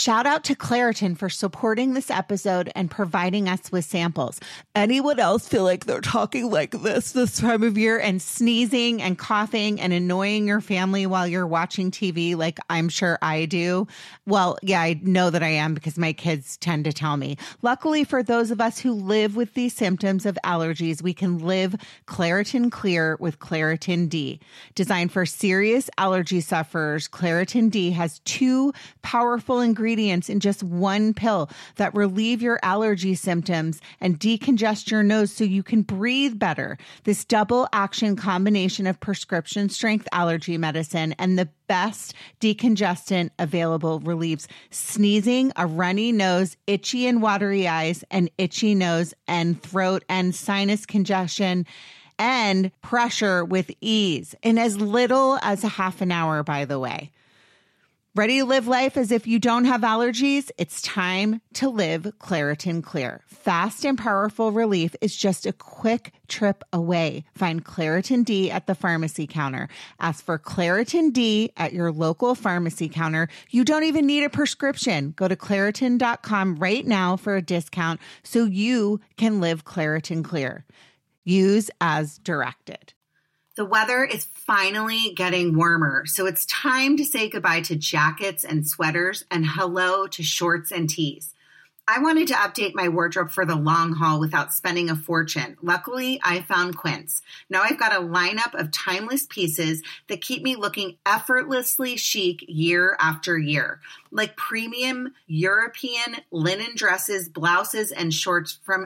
Shout out to Claritin for supporting this episode and providing us with samples. Anyone else feel like they're talking like this time of year and sneezing and coughing and annoying your family while you're watching TV like I'm sure I do? Well, yeah, I know that I am because my kids tend to tell me. Luckily for those of us who live with these symptoms of allergies, we can live Claritin Clear with Claritin D. Designed for serious allergy sufferers, Claritin D has 2 powerful ingredients in just one pill that relieve your allergy symptoms and decongest your nose so you can breathe better. This double action combination of prescription strength allergy medicine and the best decongestant available relieves sneezing, a runny nose, itchy and watery eyes, and itchy nose and throat and sinus congestion and pressure with ease in as little as a half an hour, by the way. Ready to live life as if you don't have allergies? It's time to live Claritin Clear. Fast and powerful relief is just a quick trip away. Find Claritin D at the pharmacy counter. Ask for Claritin D at your local pharmacy counter. You don't even need a prescription. Go to Claritin.com right now for a discount so you can live Claritin Clear. Use as directed. The weather is finally getting warmer, so it's time to say goodbye to jackets and sweaters and hello to shorts and tees. I wanted to update my wardrobe for the long haul without spending a fortune. Luckily, I found Quince. Now I've got a lineup of timeless pieces that keep me looking effortlessly chic year after year, like premium European linen dresses, blouses, and shorts from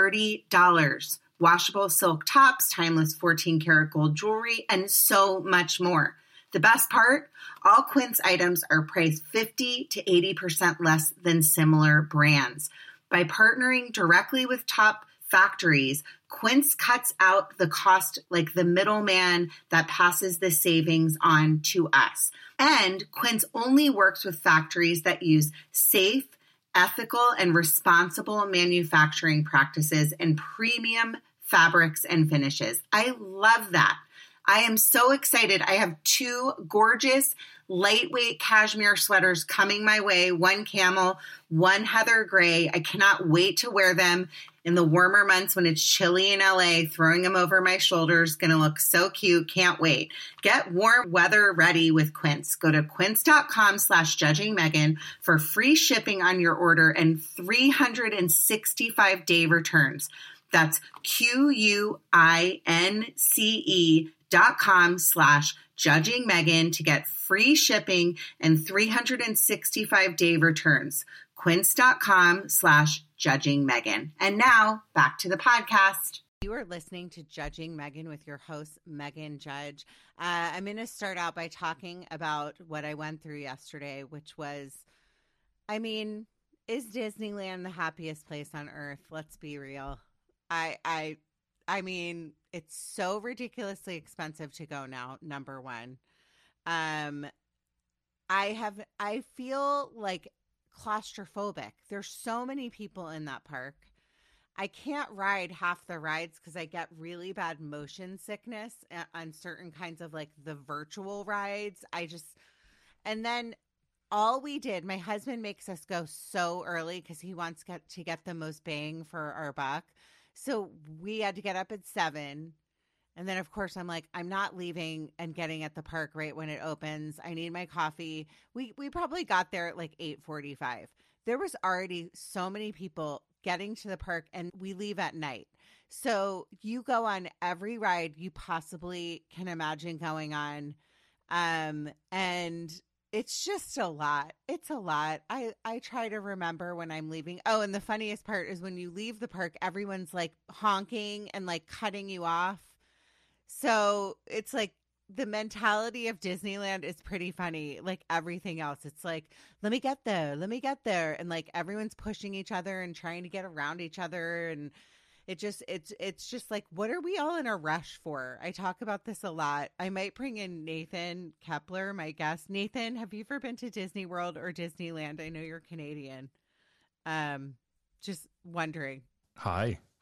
$30. Washable silk tops, timeless 14-karat gold jewelry, and so much more. The best part? All Quince items are priced 50 to 80% less than similar brands. By partnering directly with top factories, Quince cuts out the cost like the middleman that passes the savings on to us. And Quince only works with factories that use safe, ethical, and responsible manufacturing practices and premium fabrics and finishes. I love that. I am so excited. I have 2 gorgeous lightweight cashmere sweaters coming my way, one camel, one heather gray. I cannot wait to wear them in the warmer months when it's chilly in LA. Throwing them over my shoulders, gonna look so cute. Can't wait. Get warm weather ready with Quince. Go to quince.com/judgingmegan for free shipping on your order and 365-day returns. That's QUINCE.com/judgingmegan to get free shipping and 365-day returns. Quince.com/judgingmegan. And now back to the podcast. You are listening to Judging Megan with your host, Megan Judge. I'm going to start out by talking about what I went through yesterday, which was, I mean, is Disneyland the happiest place on earth? Let's be real. I mean, it's so ridiculously expensive to go now, number one. I feel like claustrophobic. There's so many people in that park. I can't ride half the rides because I get really bad motion sickness on certain kinds of like the virtual rides. And then all we did, my husband makes us go so early because he wants to get the most bang for our buck. So we had to get up at 7. And then, of course, I'm like, I'm not leaving and getting at the park right when it opens. I need my coffee. We probably got there at like 8:45. There was already so many people getting to the park, and we leave at night. So you go on every ride you possibly can imagine going on. And it's just a lot. It's a lot. I try to remember when I'm leaving. Oh, and the funniest part is when you leave the park, everyone's like honking and like cutting you off. So it's like the mentality of Disneyland is pretty funny. Like everything else, it's like, let me get there. Let me get there. And like everyone's pushing each other and trying to get around each other. And it's just like, what are we all in a rush for? I talk about this a lot. I might bring in Nathan Kepler, my guest. Nathan, have you ever been to Disney World or Disneyland? I know you're Canadian. Just wondering. Hi.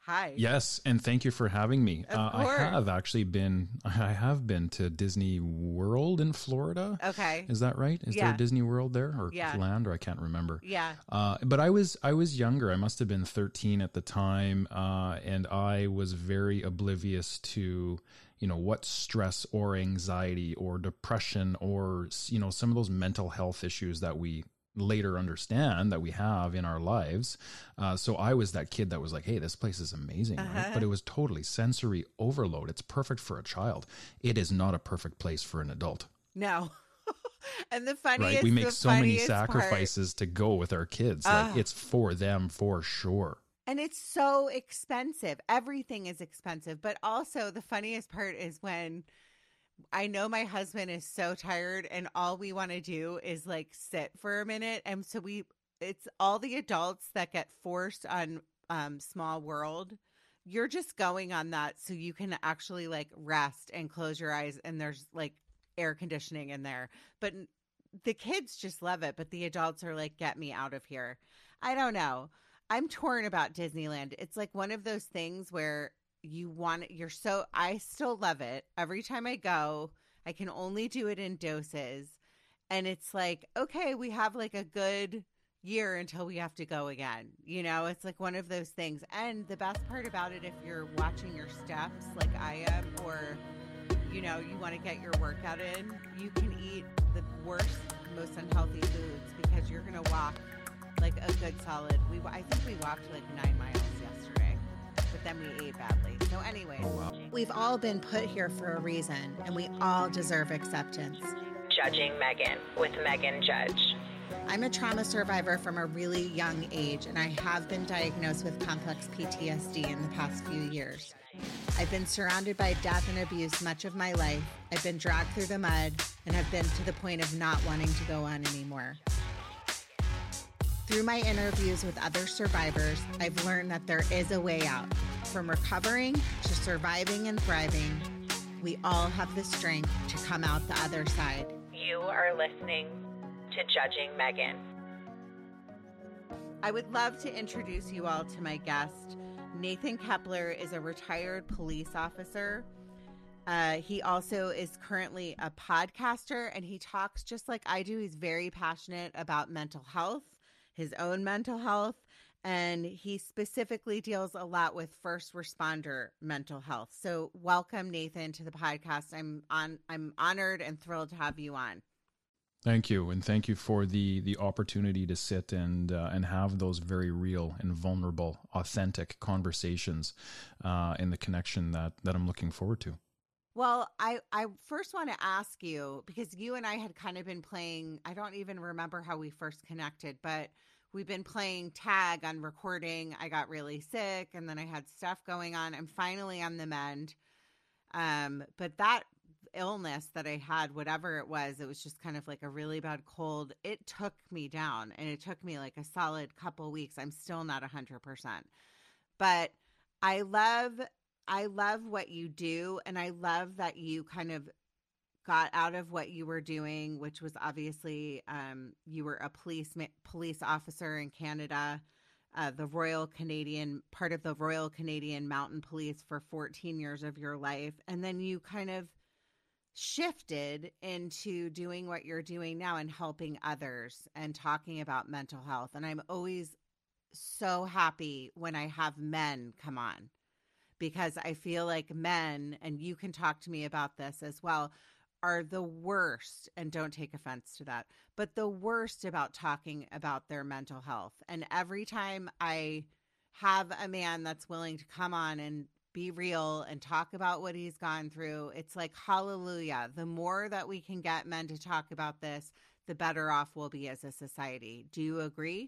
Hi. Yes, and thank you for having me. Of I course. have been to Disney World in Florida. Okay. Is that right? Is there Yeah. a Disney World there or Yeah. land, or I can't remember. Yeah. But I was younger. I must have been 13 at the time, and I was very oblivious to what stress or anxiety or depression or some of those mental health issues that we later understand that we have in our lives. So I was that kid that was like, hey, this place is amazing, right? But it was totally sensory overload. It's perfect for a child. It is not a perfect place for an adult. No. And the funniest, right? We make so many sacrifices part, to go with our kids. Like it's for them for sure. And it's so expensive. Everything is expensive. But also the funniest part is when I know my husband is so tired and all we want to do is like sit for a minute. And so it's all the adults that get forced on Small World. You're just going on that so you can actually like rest and close your eyes, and there's like air conditioning in there. But the kids just love it. But the adults are like, get me out of here. I don't know. I'm torn about Disneyland. It's like one of those things where I still love it. Every time I go, I can only do it in doses. And it's like, okay, we have like a good year until we have to go again. It's like one of those things. And the best part about it, if you're watching your steps like I am, or, you want to get your workout in, you can eat the worst, most unhealthy foods because you're going to walk like a good solid. I think we walked like 9 miles yesterday. But then we ate badly. So anyway, We've all been put here for a reason, and we all deserve acceptance. Judging Megan with Megan Judge. I'm a trauma survivor from a really young age, and I have been diagnosed with complex PTSD in the past few years. I've been surrounded by death and abuse much of my life. I've been dragged through the mud, and have been to the point of not wanting to go on anymore. Through my interviews with other survivors, I've learned that there is a way out. From recovering to surviving and thriving, we all have the strength to come out the other side. You are listening to Judging Megan. I would love to introduce you all to my guest. Nathan Kepler is a retired police officer. He also is currently a podcaster, and he talks just like I do. He's very passionate about mental health, his own mental health, and he specifically deals a lot with first responder mental health. So welcome, Nathan, to the podcast. I'm honored and thrilled to have you on. Thank you. And thank you for the opportunity to sit and have those very real and vulnerable, authentic conversations and the connection that I'm looking forward to. Well, I first want to ask you, because you and I had kind of been playing, I don't even remember how we first connected, but we've been playing tag on recording. I got really sick, and then I had stuff going on. I'm finally on the mend. But that illness that I had, whatever it was just kind of like a really bad cold. It took me down, and it took me like a solid couple weeks. I'm still not 100%. But I love what you do, and I love that you kind of got out of what you were doing, which was obviously you were a police officer in Canada, part of the Royal Canadian Mountain Police for 14 years of your life, and then you kind of shifted into doing what you're doing now and helping others and talking about mental health. And I'm always so happy when I have men come on, because I feel like men, and you can talk to me about this as well, are the worst, and don't take offense to that, but the worst about talking about their mental health. And every time I have a man that's willing to come on and be real and talk about what he's gone through, it's like, hallelujah. The more that we can get men to talk about this, the better off we'll be as a society. Do you agree?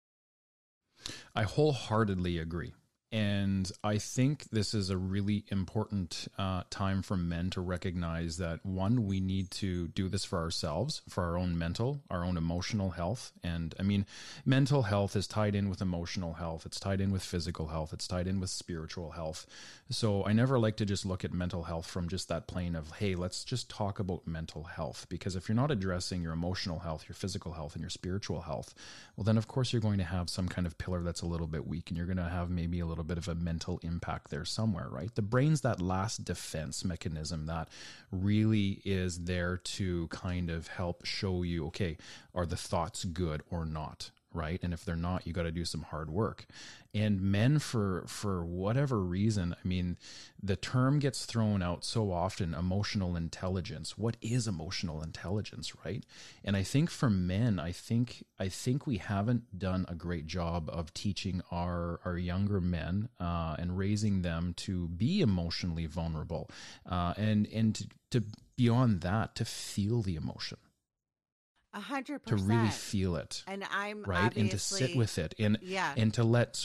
I wholeheartedly agree. And I think this is a really important time for men to recognize that, one, we need to do this for ourselves, for our own mental, our own emotional health. And I mean, mental health is tied in with emotional health. It's tied in with physical health. It's tied in with spiritual health. So I never like to just look at mental health from just that plane of, hey, let's just talk about mental health. Because if you're not addressing your emotional health, your physical health, and your spiritual health, well, then of course you're going to have some kind of pillar that's a little bit weak, and you're going to have maybe a little little bit of a mental impact there somewhere, right? The brain's that last defense mechanism that really is there to kind of help show you, okay, are the thoughts good or not? Right. And if they're not, you got to do some hard work. And men, for whatever reason, I mean, the term gets thrown out so often, emotional intelligence. What is emotional intelligence, right? And I think for men, I think we haven't done a great job of teaching our younger men and raising them to be emotionally vulnerable and to beyond that, to feel the emotion. 100%. To really feel it. And I'm right. And to sit with it and to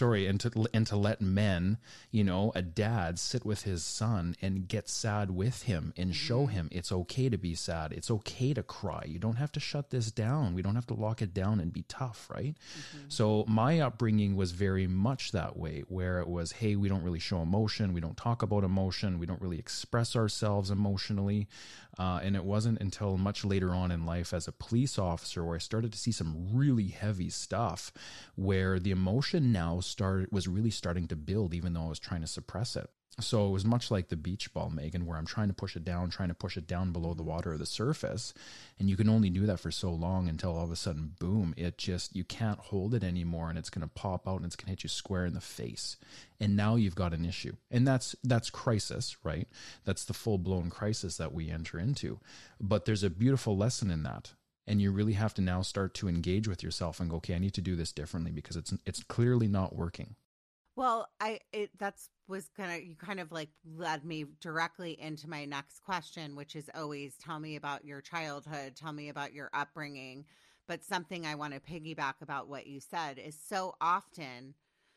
let men, a dad sit with his son and get sad with him and show him it's okay to be sad. It's okay to cry. You don't have to shut this down. We don't have to lock it down and be tough. Right. Mm-hmm. So my upbringing was very much that way, where it was, hey, we don't really show emotion. We don't talk about emotion. We don't really express ourselves emotionally. And it wasn't until much later on in life as a police officer where I started to see some really heavy stuff where the emotion now was really starting to build, even though I was trying to suppress it. So it was much like the beach ball, Megan, where I'm trying to push it down below the water or the surface. And you can only do that for so long until all of a sudden, boom, you can't hold it anymore and it's going to pop out and it's going to hit you square in the face. And now you've got an issue. And that's crisis, right? That's the full-blown crisis that we enter into. But there's a beautiful lesson in that. And you really have to now start to engage with yourself and go, okay, I need to do this differently because it's clearly not working. Well, you kind of like led me directly into my next question, which is always tell me about your childhood, tell me about your upbringing. But something I want to piggyback about what you said is so often,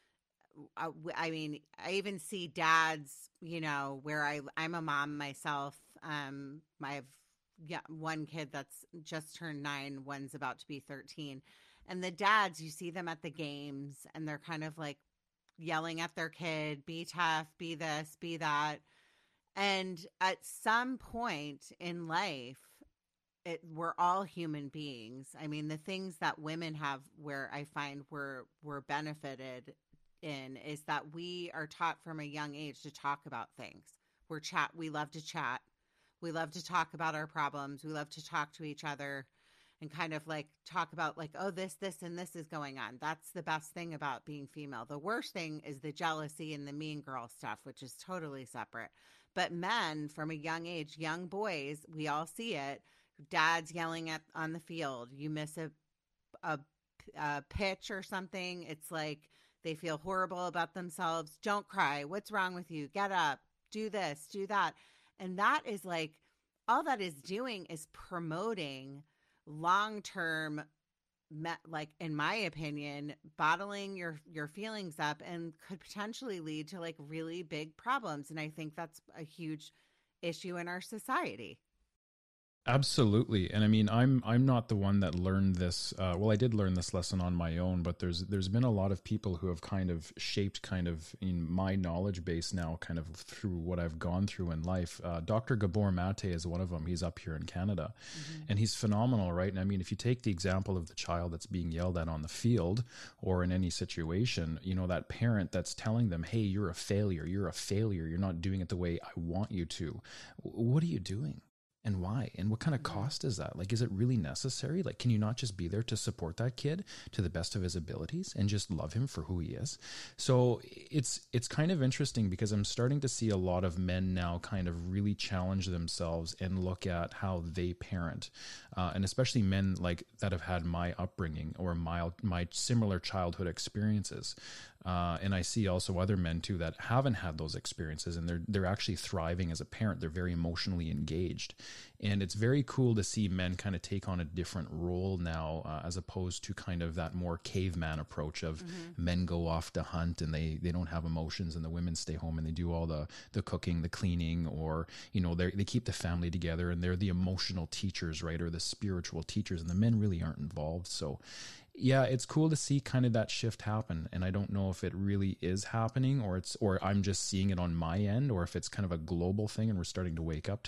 I mean, I even see dads, where I'm a mom myself. I have one kid that's just turned 9, one's about to be 13. And the dads, you see them at the games and they're kind of like yelling at their kid, be tough, be this, be that. And at some point in life, we're all human beings. I mean, the things that women have where I find we're benefited in is that we are taught from a young age to talk about things. We love to chat. We love to talk about our problems. We love to talk to each other and kind of like talk about like, oh, this, and this is going on. That's the best thing about being female. The worst thing is the jealousy and the mean girl stuff, which is totally separate. But men from a young age, young boys, we all see it. Dads yelling on the field. You miss a pitch or something. It's like they feel horrible about themselves. Don't cry. What's wrong with you? Get up. Do this, do that. And that is like, all that is doing is promoting long-term, like in my opinion, bottling your feelings up and could potentially lead to like really big problems. And I think that's a huge issue in our society. Absolutely. And I mean, I'm not the one that learned this. Well, I did learn this lesson on my own, but there's been a lot of people who have kind of shaped kind of in my knowledge base now, kind of through what I've gone through in life. Dr. Gabor Mate is one of them. He's up here in Canada, and he's phenomenal, right? And I mean, if you take the example of the child that's being yelled at on the field or in any situation, that parent that's telling them, hey, you're a failure. You're not doing it the way I want you to. What are you doing? And why? And what kind of cost is that? Like, is it really necessary? Like, can you not just be there to support that kid to the best of his abilities and just love him for who he is? So it's kind of interesting because I'm starting to see a lot of men now kind of really challenge themselves and look at how they parent. And especially men like that have had my upbringing or my similar childhood experiences. And I see also other men too that haven't had those experiences and they're actually thriving as a parent. They're very emotionally engaged. And it's very cool to see men kind of take on a different role now as opposed to kind of that more caveman approach of men go off to hunt and they don't have emotions and the women stay home and they do all the cooking, the cleaning, or, they keep the family together and they're the emotional teachers, right? Or the spiritual teachers, and the men really aren't involved. So yeah, it's cool to see kind of that shift happen. And I don't know if it really is happening or I'm just seeing it on my end, or if it's kind of a global thing and we're starting to wake up to this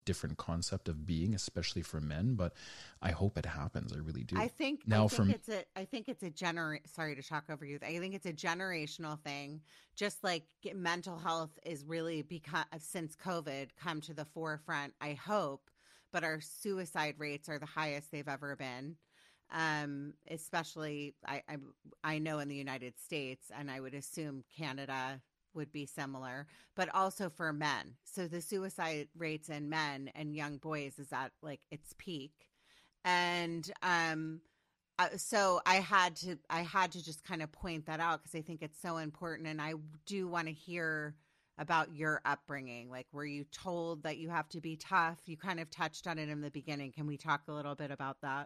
different concept of being, especially for men, but I hope it happens. I really do. I think it's a sorry to talk over you. I think it's a generational thing. Just like mental health is really since COVID come to the forefront, I hope, but our suicide rates are the highest they've ever been. Especially I know in the United States, and I would assume Canada would be similar, but also for men. So the suicide rates in men and young boys is at like its peak. And so I had to just kind of point that out because I think it's so important. And I do want to hear about your upbringing. Like, were you told that you have to be tough? You kind of touched on it in the beginning. Can we talk a little bit about that?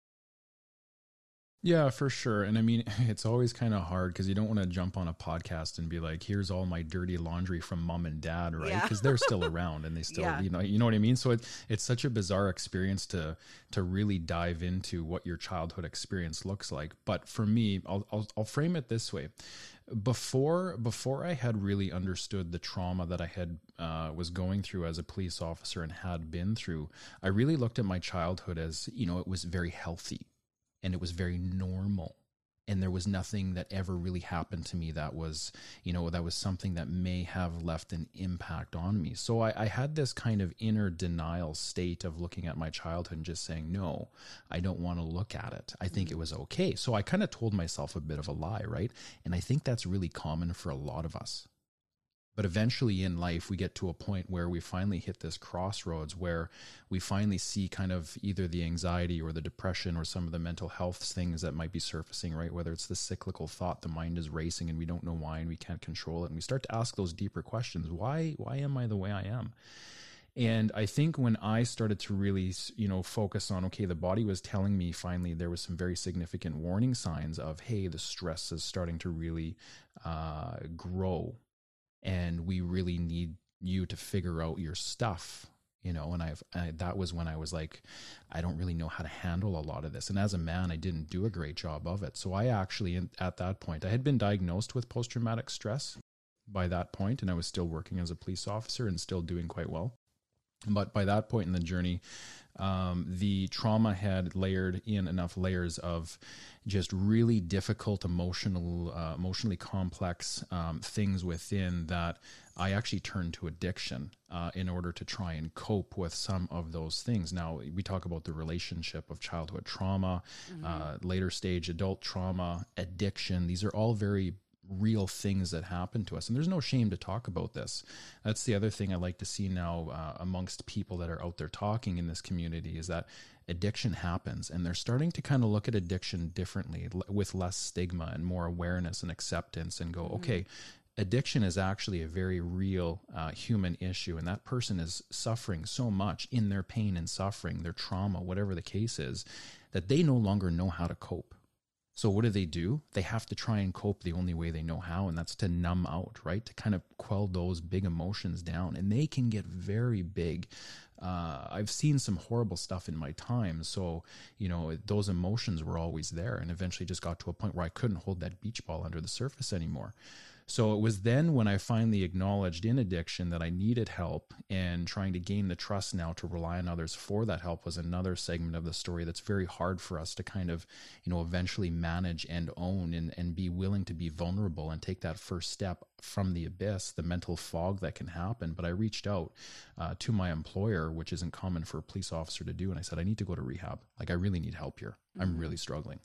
Yeah, for sure. And I mean, it's always kind of hard because you don't want to jump on a podcast and be like, here's all my dirty laundry from mom and dad, right? Because they're still around and they still, you know what I mean? So it's such a bizarre experience to really dive into what your childhood experience looks like. But for me, I'll frame it this way. Before I had really understood the trauma that I had was going through as a police officer and had been through, I really looked at my childhood as, it was very healthy. And it was very normal. And there was nothing that ever really happened to me that was, that was something that may have left an impact on me. So I had this kind of inner denial state of looking at my childhood and just saying, no, I don't want to look at it. I think it was okay. So I kind of told myself a bit of a lie, right? And I think that's really common for a lot of us. But eventually in life, we get to a point where we finally hit this crossroads where we finally see kind of either the anxiety or the depression or some of the mental health things that might be surfacing, right? Whether it's the cyclical thought, the mind is racing and we don't know why and we can't control it. And we start to ask those deeper questions. Why am I the way I am? And I think when I started to really, focus on, okay, the body was telling me finally there was some very significant warning signs of, hey, the stress is starting to really grow. And we really need you to figure out your stuff, and that was when I was like, I don't really know how to handle a lot of this. And as a man, I didn't do a great job of it. So I actually, at that point, I had been diagnosed with post-traumatic stress by that point, and I was still working as a police officer and still doing quite well. But by that point in the journey, the trauma had layered in enough layers of just really difficult emotionally complex things within that I actually turned to addiction in order to try and cope with some of those things. Now, we talk about the relationship of childhood trauma, later stage adult trauma, addiction. These are all very real things that happen to us. And there's no shame to talk about this. That's the other thing I like to see now amongst people that are out there talking in this community is that addiction happens and they're starting to kind of look at addiction differently with less stigma and more awareness and acceptance and go, okay, addiction is actually a very real human issue. And that person is suffering so much in their pain and suffering, their trauma, whatever the case is, that they no longer know how to cope. So what do? They have to try and cope the only way they know how, and that's to numb out, right? To kind of quell those big emotions down. And they can get very big. I've seen some horrible stuff in my time. So, those emotions were always there and eventually just got to a point where I couldn't hold that beach ball under the surface anymore. So it was then when I finally acknowledged in addiction that I needed help, and trying to gain the trust now to rely on others for that help was another segment of the story that's very hard for us to kind of, eventually manage and own and be willing to be vulnerable and take that first step from the abyss, the mental fog that can happen. But I reached out to my employer, which isn't common for a police officer to do. And I said, I need to go to rehab. Like, I really need help here. I'm really struggling.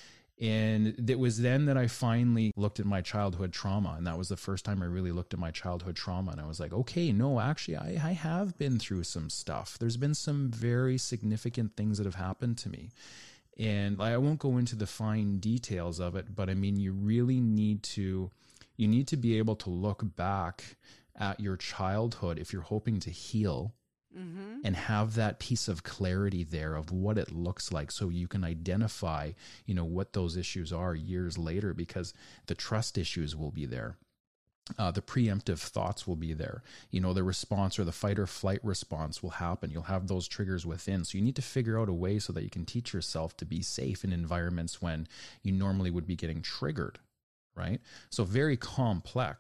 And it was then that I finally looked at my childhood trauma. And that was the first time I really looked at my childhood trauma. And I was like, okay, no, actually, I have been through some stuff. There's been some very significant things that have happened to me. And I won't go into the fine details of it, but I mean, you really need to be able to look back at your childhood if you're hoping to heal. And have that piece of clarity there of what it looks like, so you can identify, what those issues are years later, because the trust issues will be there. The preemptive thoughts will be there. The response or the fight or flight response will happen. You'll have those triggers within. So you need to figure out a way so that you can teach yourself to be safe in environments when you normally would be getting triggered, right? So very complex.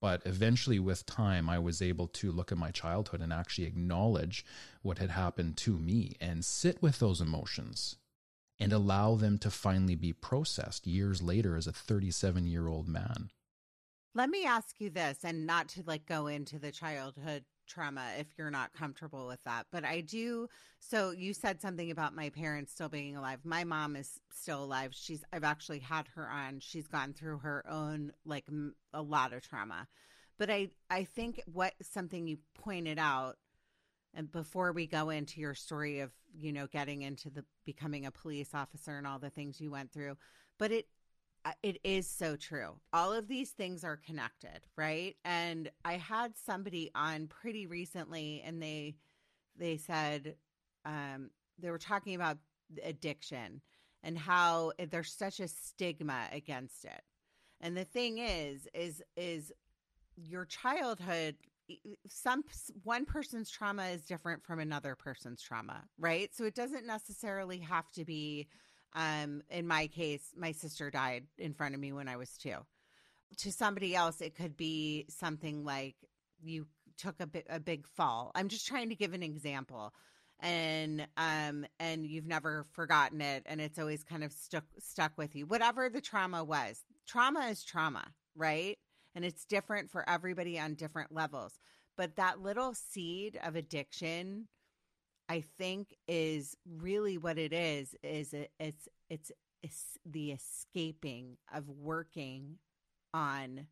But eventually with time, I was able to look at my childhood and actually acknowledge what had happened to me and sit with those emotions and allow them to finally be processed years later as a 37-year-old man. Let me ask you this, and not to like go into the childhood trauma if you're not comfortable with that, but I do. So you said something about my parents still being alive. My mom is still alive. I've actually had her on. She's gone through her own, like a lot of trauma. But I think something you pointed out, and before we go into your story of, you know, getting into the becoming a police officer and all the things you went through, but it is so true. All of these things are connected, right? And I had somebody on pretty recently, and they said they were talking about addiction and how there's such a stigma against it. And the thing is your childhood. One person's trauma is different from another person's trauma, right? So it doesn't necessarily have to be. In my case, my sister died in front of me when I was 2. To somebody else, it could be something like you took a big fall. I'm just trying to give an example, and you've never forgotten it, and it's always kind of stuck with you. Whatever the trauma was, trauma is trauma, right? And it's different for everybody on different levels. But that little seed of addiction, I think, is really what it is it's the escaping of working on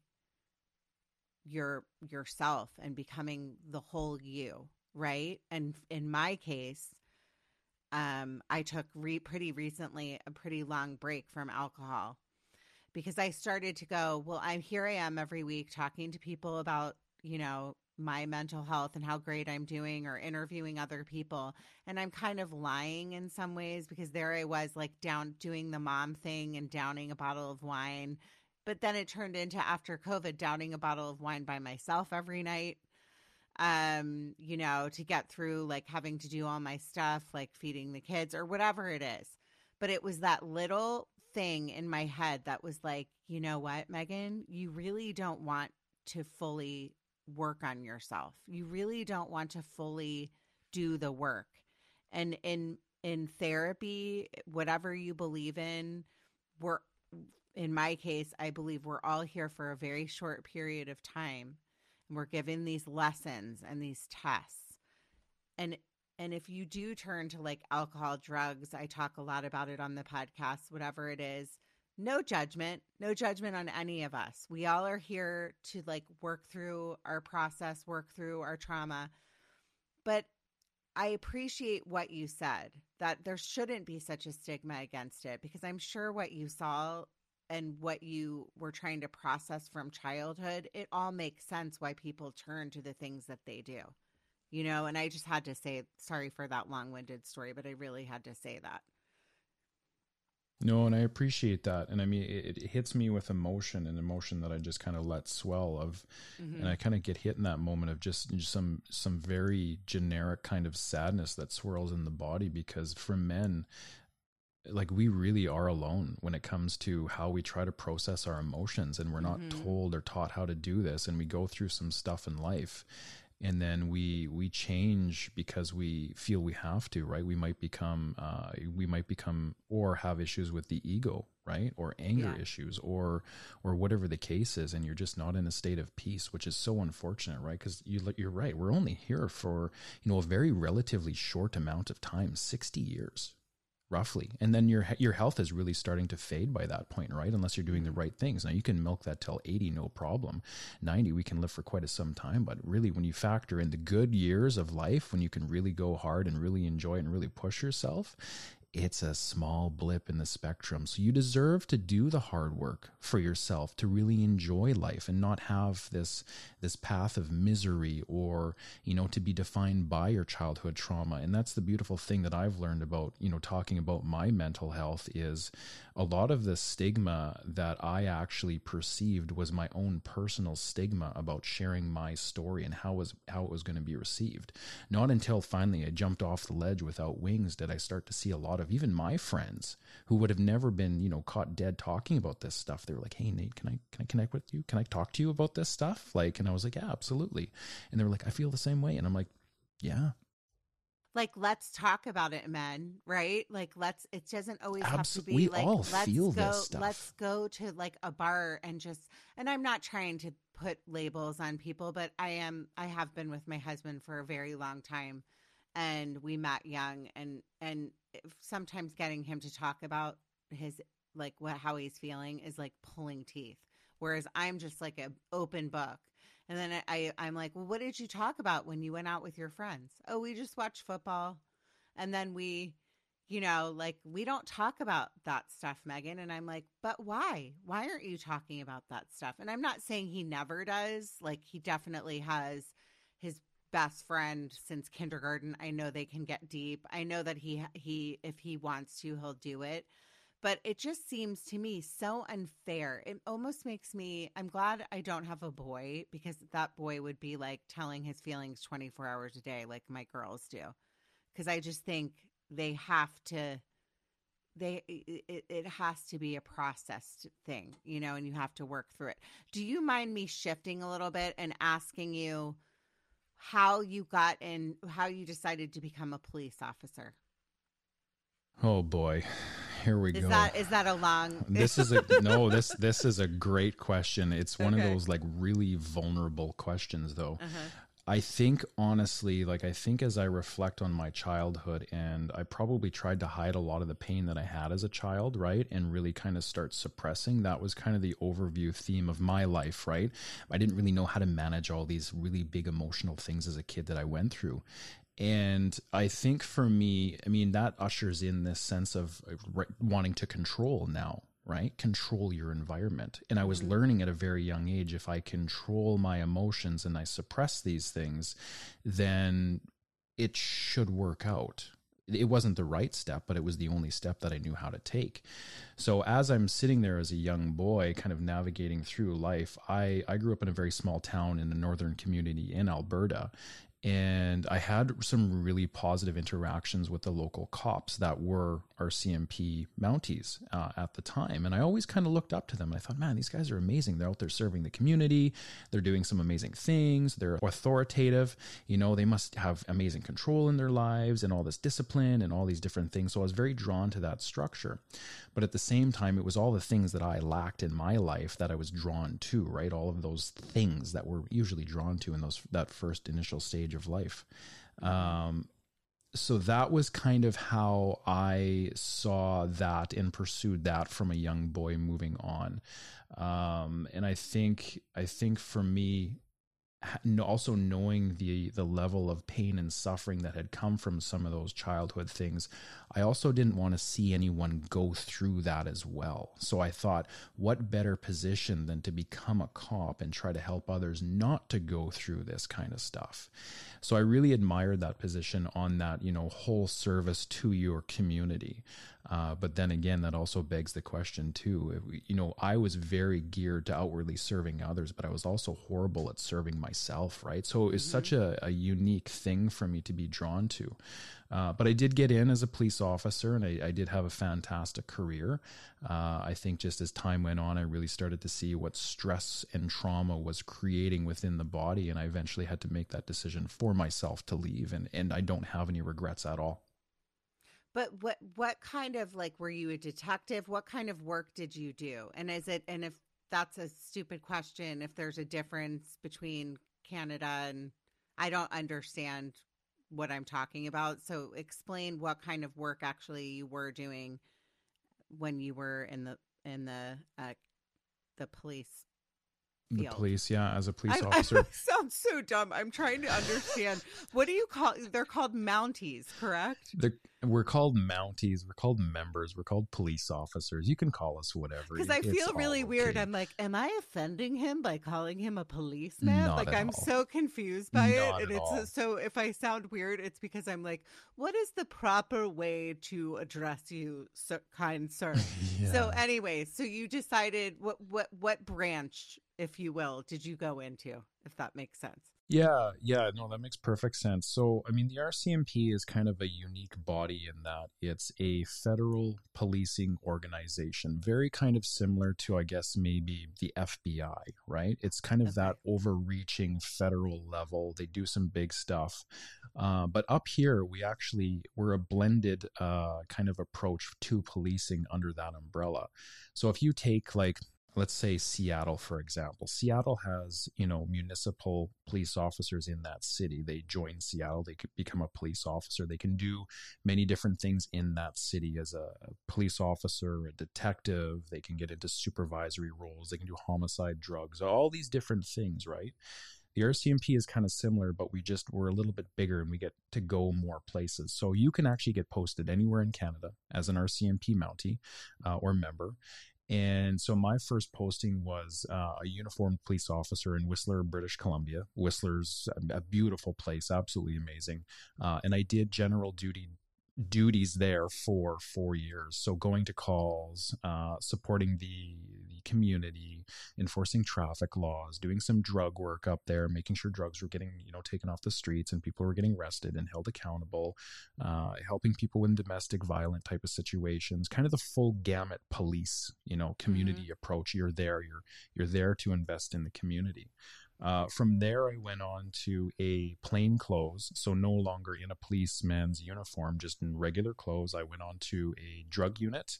yourself and becoming the whole you, right? And in my case, I took pretty recently a pretty long break from alcohol because I started to go, well, I am every week talking to people about, you know, my mental health and how great I'm doing, or interviewing other people. And I'm kind of lying in some ways, because there I was, like, doing the mom thing and downing a bottle of wine. But then it turned into, after COVID, downing a bottle of wine by myself every night, you know, to get through, like, having to do all my stuff, like feeding the kids or whatever it is. But it was that little thing in my head that was like, you know what, Megan, you really don't want to fully work on yourself. You really don't want to fully do the work. And in therapy, whatever you believe in, in my case, I believe we're all here for a very short period of time, and we're given these lessons and these tests. And if you do turn to, like, alcohol, drugs, I talk a lot about it on the podcast, whatever it is, no judgment on any of us. We all are here to, like, work through our process, work through our trauma. But I appreciate what you said, that there shouldn't be such a stigma against it, because I'm sure what you saw and what you were trying to process from childhood, it all makes sense why people turn to the things that they do, you know? And I just had to say, sorry for that long-winded story, but I really had to say that. No, and I appreciate that. And I mean, it hits me with emotion, an emotion that I just kind of let swell of. And I kind of get hit in that moment of just some very generic kind of sadness that swirls in the body, because for men, like, we really are alone when it comes to how we try to process our emotions, and we're not told or taught how to do this. And we go through some stuff in life, and then we change because we feel we have to, right? We might become or have issues with the ego, right? Or anger issues, or whatever the case is. And you're just not in a state of peace, which is so unfortunate, right? Because you're right. We're only here for, you know, a very relatively short amount of time, 60 years. Roughly. And then your health is really starting to fade by that point, right? Unless you're doing the right things. Now, you can milk that till 80, no problem. 90, we can live for quite some time. But really, when you factor in the good years of life, when you can really go hard and really enjoy it and really push yourself, it's a small blip in the spectrum. So you deserve to do the hard work for yourself, to really enjoy life and not have this path of misery, or, you know, to be defined by your childhood trauma. And that's the beautiful thing that I've learned about, you know, talking about my mental health, is a lot of the stigma that I actually perceived was my own personal stigma about sharing my story and how it was going to be received. Not until finally I jumped off the ledge without wings did I start to see a lot lot of even my friends who would have never been, you know, caught dead talking about this stuff. They were like, "Hey, Nate, can I connect with you? Can I talk to you about this stuff?" Like, and I was like, "Yeah, absolutely." And they were like, "I feel the same way." And I'm like, "Yeah." Like, let's talk about it, men, right? Like, it doesn't always have to be We like, all let's feel go, this stuff. let's go to like a bar and and I'm not trying to put labels on people, but I have been with my husband for a very long time, and we met young, and sometimes getting him to talk about his, like, how he's feeling is like pulling teeth. Whereas I'm just like an open book. And then I'm like, well, what did you talk about when you went out with your friends? Oh, we just watched football. And then we, you know, like, we don't talk about that stuff, Megan. And I'm like, but why? Why aren't you talking about that stuff? And I'm not saying he never does. Like, he definitely has his best friend since kindergarten. I know they can get deep. I know that he if he wants to, he'll do it. But it just seems to me so unfair. It almost makes me, I'm glad I don't have a boy, because that boy would be like telling his feelings 24 hours a day, like my girls do. Because I just think they have to, it has to be a processed thing, you know, and you have to work through it. Do you mind me shifting a little bit and asking you how you how you decided to become a police officer? Oh boy. Here we go. Is that a long? This is this is a great question. It's one of those like really vulnerable questions though. I think honestly, like, I think as I reflect on my childhood, and I probably tried to hide a lot of the pain that I had as a child, right? And really kind of start suppressing. That was kind of the overview theme of my life, right? I didn't really know how to manage all these really big emotional things as a kid that I went through. And I think for me, I mean, that ushers in this sense of wanting to control now, right? Control your environment. And I was learning at a very young age, if I control my emotions and I suppress these things, then it should work out. It wasn't the right step, but it was the only step that I knew how to take. So as I'm sitting there as a young boy, kind of navigating through life, I grew up in a very small town in a northern community in Alberta. And I had some really positive interactions with the local cops that were RCMP Mounties at the time. And I always kind of looked up to them. I thought, man, these guys are amazing. They're out there serving the community. They're doing some amazing things. They're authoritative. You know, they must have amazing control in their lives and all this discipline and all these different things. So I was very drawn to that structure. But at the same time, it was all the things that I lacked in my life that I was drawn to, right? All of those things that we're usually drawn to in that first initial stage of life. So that was kind of how I saw that and pursued that from a young boy moving on. And I think for me, also knowing the level of pain and suffering that had come from some of those childhood things, I also didn't want to see anyone go through that as well. So I thought, what better position than to become a cop and try to help others not to go through this kind of stuff. So I really admired that position on that, you know, whole service to your community. But then again, that also begs the question too, you know, I was very geared to outwardly serving others, but I was also horrible at serving myself, right? So it was such a unique thing for me to be drawn to. But I did get in as a police officer, and I did have a fantastic career. I think just as time went on, I really started to see what stress and trauma was creating within the body, and I eventually had to make that decision for myself to leave, and I don't have any regrets at all. But what kind of, like, were you a detective? What kind of work did you do? And if that's a stupid question, if there's a difference between Canada and, I don't understand what I'm talking about. So explain what kind of work actually you were doing when you were in the police field. The police, yeah, as a police officer. I sound so dumb. I'm trying to understand. What do you call? They're called Mounties, correct? We're called Mounties. We're called members. We're called police officers. You can call us whatever. Because I feel really weird. I'm like, am I offending him by calling him a policeman? Not like, at I'm all. so confused by Not it. And at all. so if I sound weird, it's because I'm like, what is the proper way to address you, sir, kind sir? Yeah. So anyway, so you decided what branch, if you will, did you go into, if that makes sense? Yeah, no, that makes perfect sense. So, I mean, the RCMP is kind of a unique body in that it's a federal policing organization, very kind of similar to, I guess, maybe the FBI, right? It's kind of Okay. that overreaching federal level. They do some big stuff. But up here, we're a blended kind of approach to policing under that umbrella. So if you take like, let's say Seattle, for example. Seattle has, municipal police officers in that city. They join Seattle, they could become a police officer. They can do many different things in that city as a police officer, a detective. They can get into supervisory roles. They can do homicide, drugs, all these different things, right? The RCMP is kind of similar, but we're a little bit bigger and we get to go more places. So you can actually get posted anywhere in Canada as an RCMP Mountie or member. And so my first posting was a uniformed police officer in Whistler, British Columbia. Whistler's a beautiful place, absolutely amazing. And I did general duties there for 4 years. So going to calls, supporting the community, enforcing traffic laws, doing some drug work up there, making sure drugs were getting, taken off the streets and people were getting arrested and held accountable, helping people in domestic violent type of situations, kind of the full gamut police, community approach. You're there to invest in the community. From there, I went on to a plain clothes, so no longer in a policeman's uniform, just in regular clothes. I went on to a drug unit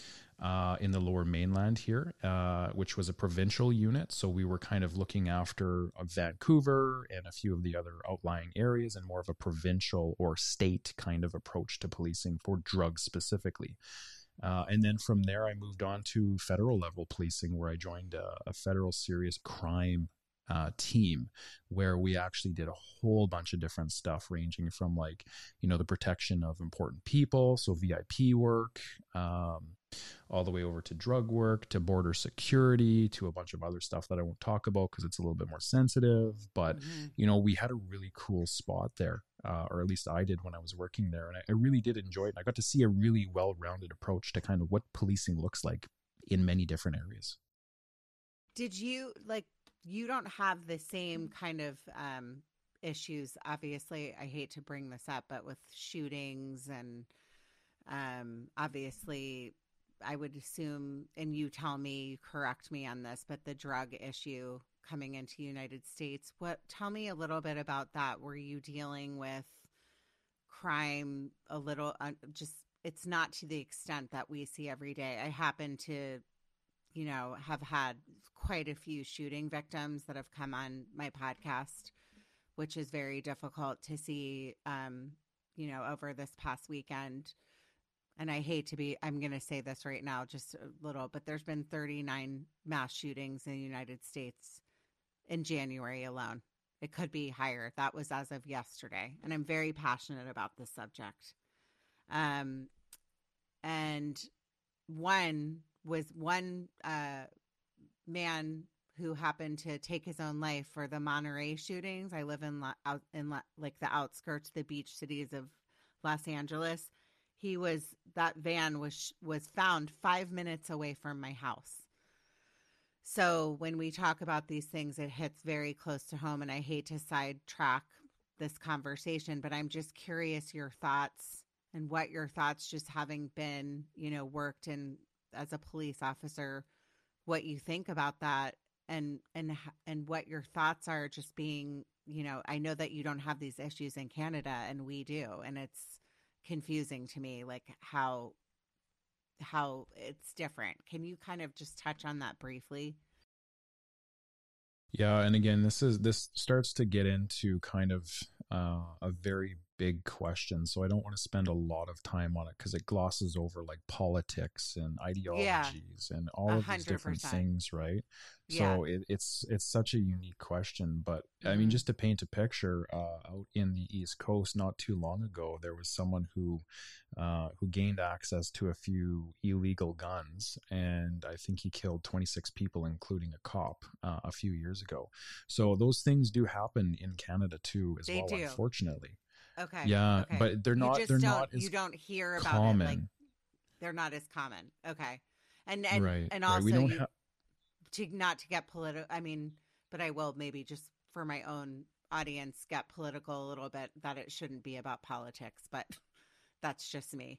in the Lower Mainland here, which was a provincial unit. So we were kind of looking after Vancouver and a few of the other outlying areas, and more of a provincial or state kind of approach to policing for drugs specifically. And then from there, I moved on to federal level policing, where I joined a federal serious crime team, where we actually did a whole bunch of different stuff, ranging from the protection of important people, so VIP work, all the way over to drug work, to border security, to a bunch of other stuff that I won't talk about because it's a little bit more sensitive. But we had a really cool spot there, or at least I did when I was working there, and I really did enjoy it. I got to see a really well-rounded approach to kind of what policing looks like in many different areas. Did you you don't have the same kind of issues, obviously. I hate to bring this up, but with shootings and obviously I would assume, and you tell me, correct me on this, but the drug issue coming into United States, tell me a little bit about that. Were you dealing with crime a little, just, it's not to the extent that we see every day. I happen to have had quite a few shooting victims that have come on my podcast, which is very difficult to see, over this past weekend. And I hate to I'm going to say this right now, just a little, but there's been 39 mass shootings in the United States in January alone. It could be higher. That was as of yesterday. And I'm very passionate about this subject. And one man who happened to take his own life for the Monterey shootings. I live in the outskirts, the beach cities of Los Angeles. That van was found 5 minutes away from my house. So when we talk about these things, it hits very close to home, and I hate to sidetrack this conversation, but I'm just curious your thoughts and what your thoughts, just having been, worked in as a police officer, what you think about that, and what your thoughts are, just being, I know that you don't have these issues in Canada and we do, and it's confusing to me, like how it's different. Can you kind of just touch on that briefly? Yeah, and again, this starts to get into kind of a very big question, so I don't want to spend a lot of time on it because it glosses over like politics and ideologies and all of these different things, right? Yeah. So it's such a unique question, but I mean, just to paint a picture, out in the East Coast, not too long ago, there was someone who gained access to a few illegal guns, and I think he killed 26 people, including a cop, a few years ago. So those things do happen in Canada too, as well, unfortunately. Okay. Yeah, okay. but they're not as you don't hear about common. it. Like, they're not as common. Okay. And right, and also right. We don't not to get political. I mean, but I will maybe just for my own audience get political a little bit, that it shouldn't be about politics, but that's just me.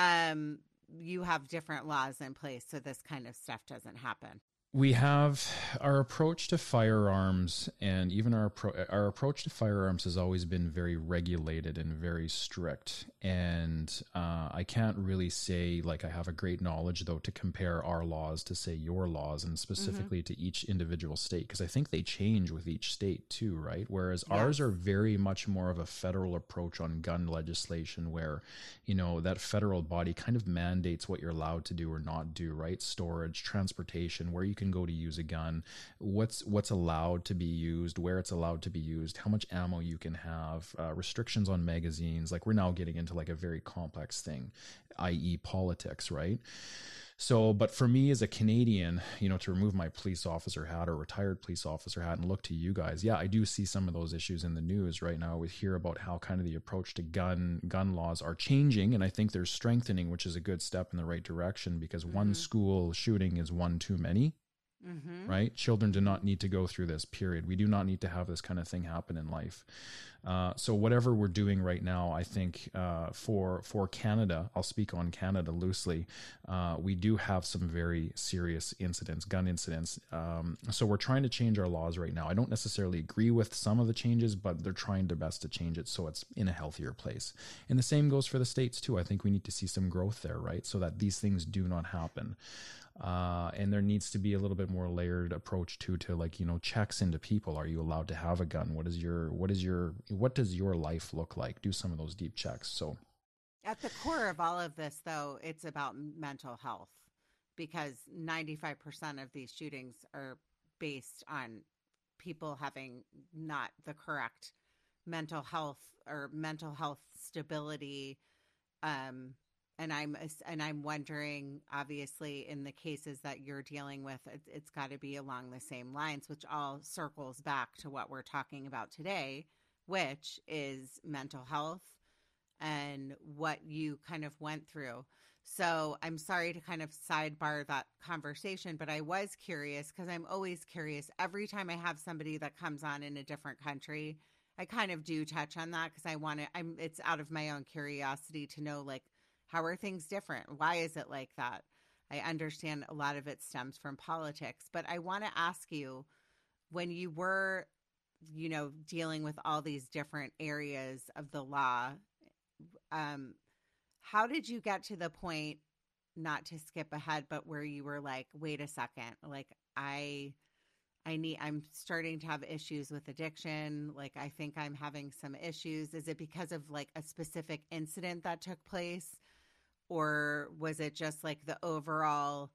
You have different laws in place, so this kind of stuff doesn't happen. We have our approach to firearms, and even our approach to firearms has always been very regulated and very strict. And I can't really say like I have a great knowledge, though, to compare our laws to, say, your laws, and specifically to each individual state, because I think they change with each state too, right? Whereas ours are very much more of a federal approach on gun legislation, where, you know, that federal body kind of mandates what you're allowed to do or not do, right? Storage, transportation, where you can go to use a gun, what's allowed to be used, where it's allowed to be used, how much ammo you can have, restrictions on magazines. Like, we're now getting into like a very complex thing, i.e. politics, right? So, but for me as a Canadian, you know, to remove my police officer hat or retired police officer hat and look to you guys, yeah, I do see some of those issues in the news right now. We hear about how kind of the approach to gun laws are changing, and I think they're strengthening, which is a good step in the right direction, because one school shooting is one too many. Right? Children do not need to go through this, period. We do not need to have this kind of thing happen in life. So whatever we're doing right now, I think for Canada, I'll speak on Canada loosely, we do have some very serious incidents, gun incidents. So we're trying to change our laws right now. I don't necessarily agree with some of the changes, but they're trying their best to change it so it's in a healthier place. And the same goes for the states too. I think we need to see some growth there, right? So that these things do not happen. And there needs to be a little bit more layered approach to like, you know, checks into people. Are you allowed to have a gun? What does your life look like? Do some of those deep checks. So at the core of all of this, though, it's about mental health, because 95% of these shootings are based on people having not the correct mental health or mental health stability. And I'm wondering, obviously, in the cases that you're dealing with, it's got to be along the same lines, which all circles back to what we're talking about today, which is mental health and what you kind of went through. So I'm sorry to kind of sidebar that conversation, but I was curious, because I'm always curious. Every time I have somebody that comes on in a different country, I kind of do touch on that, because it's out of my own curiosity to know, like, how are things different? Why is it like that? I understand a lot of it stems from politics, but I want to ask you, when you were, you know, dealing with all these different areas of the law, how did you get to the point, not to skip ahead, but where you were like, wait a second, like I'm starting to have issues with addiction. Like, I think I'm having some issues. Is it because of like a specific incident that took place? Or was it just like the overall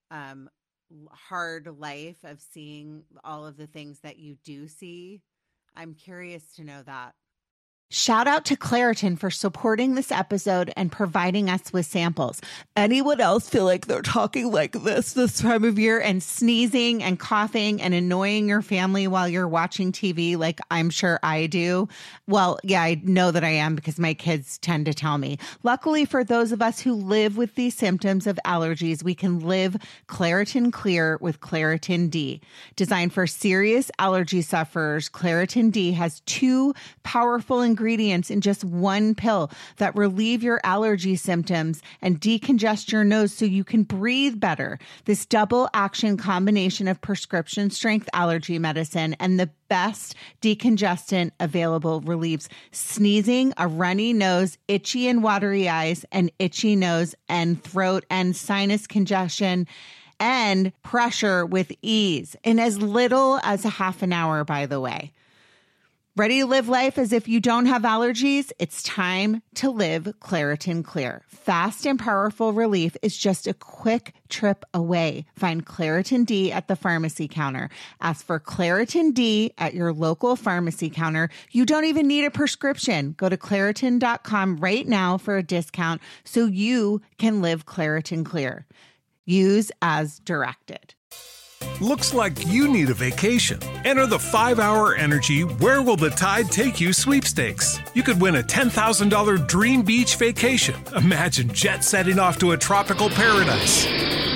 hard life of seeing all of the things that you do see? I'm curious to know that. Shout out to Claritin for supporting this episode and providing us with samples. Anyone else feel like they're talking like this time of year and sneezing and coughing and annoying your family while you're watching TV like I'm sure I do? Well, yeah, I know that I am, because my kids tend to tell me. Luckily for those of us who live with these symptoms of allergies, we can live Claritin Clear with Claritin D. Designed for serious allergy sufferers, Claritin D has 2 powerful ingredients in just one pill that relieve your allergy symptoms and decongest your nose so you can breathe better. This double action combination of prescription strength allergy medicine and the best decongestant available relieves sneezing, a runny nose, itchy and watery eyes, and itchy nose and throat and sinus congestion and pressure with ease in as little as a half an hour, by the way. Ready to live life as if you don't have allergies? It's time to live Claritin Clear. Fast and powerful relief is just a quick trip away. Find Claritin D at the pharmacy counter. Ask for Claritin D at your local pharmacy counter. You don't even need a prescription. Go to Claritin.com right now for a discount so you can live Claritin Clear. Use as directed. Looks like you need a vacation. Enter the 5-Hour Energy Where Will the Tide Take You sweepstakes. You could win a $10,000 dream beach vacation. Imagine jet setting off to a tropical paradise,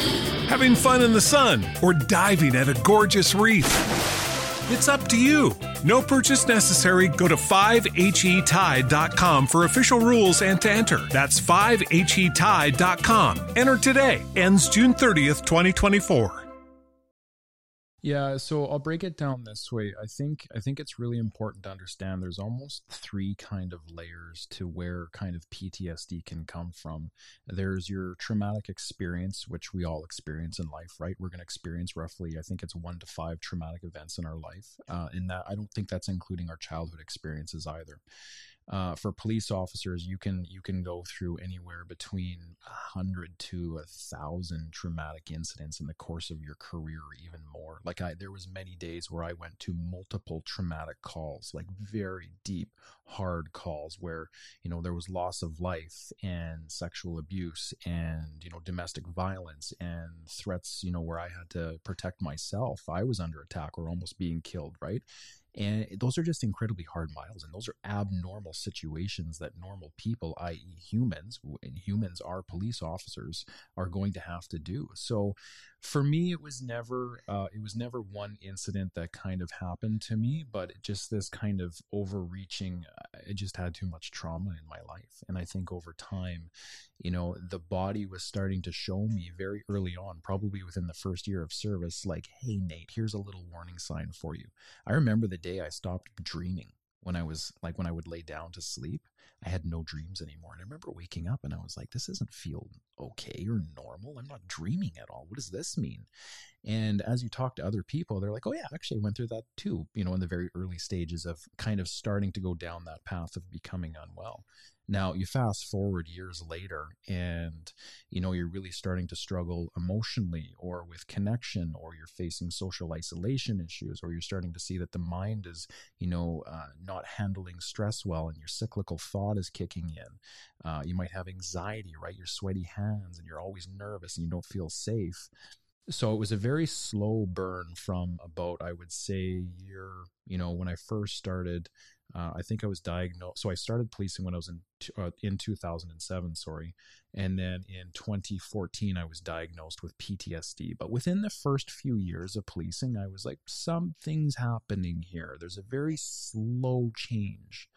having fun in the sun, or diving at a gorgeous reef. It's up to you. No purchase necessary. Go to 5HETide.com for official rules and to enter. That's 5HETide.com. Enter today. Ends June 30th, 2024. Yeah, so I'll break it down this way. I think it's really important to understand there's almost three kind of layers to where kind of PTSD can come from. There's your traumatic experience, which we all experience in life, right? We're going to experience roughly, I think it's 1 to 5 traumatic events in our life. And that I don't think that's including our childhood experiences either. For police officers, you can go through anywhere between 100 to 1,000 traumatic incidents in the course of your career, or even more. Like there was many days where I went to multiple traumatic calls, like very deep, hard calls where, there was loss of life and sexual abuse and, domestic violence and threats, where I had to protect myself. I was under attack or almost being killed, right? And those are just incredibly hard miles. And those are abnormal situations that normal people, i.e. humans, and humans are police officers, are going to have to do. So for me, it was never one incident that kind of happened to me, but just this kind of overreaching, I just had too much trauma in my life. And I think over time, the body was starting to show me very early on, probably within the first year of service, like, hey, Nate, here's a little warning sign for you. I remember the day I stopped dreaming when I would lay down to sleep. I had no dreams anymore. And I remember waking up and I was like, this doesn't feel okay or normal. I'm not dreaming at all. What does this mean? And as you talk to other people, they're like, oh yeah, actually I went through that too, in the very early stages of kind of starting to go down that path of becoming unwell. Now you fast forward years later and, you're really starting to struggle emotionally or with connection, or you're facing social isolation issues, or you're starting to see that the mind is, not handling stress well and your cyclical thought is kicking in. You might have anxiety, right? Your sweaty hands and you're always nervous and you don't feel safe. So it was a very slow burn from about, I would say, when I first started, I think I was diagnosed. So I started policing when I was in 2007, and then in 2014 I was diagnosed with PTSD. But within the first few years of policing, I was like, something's happening here. There's a very slow change,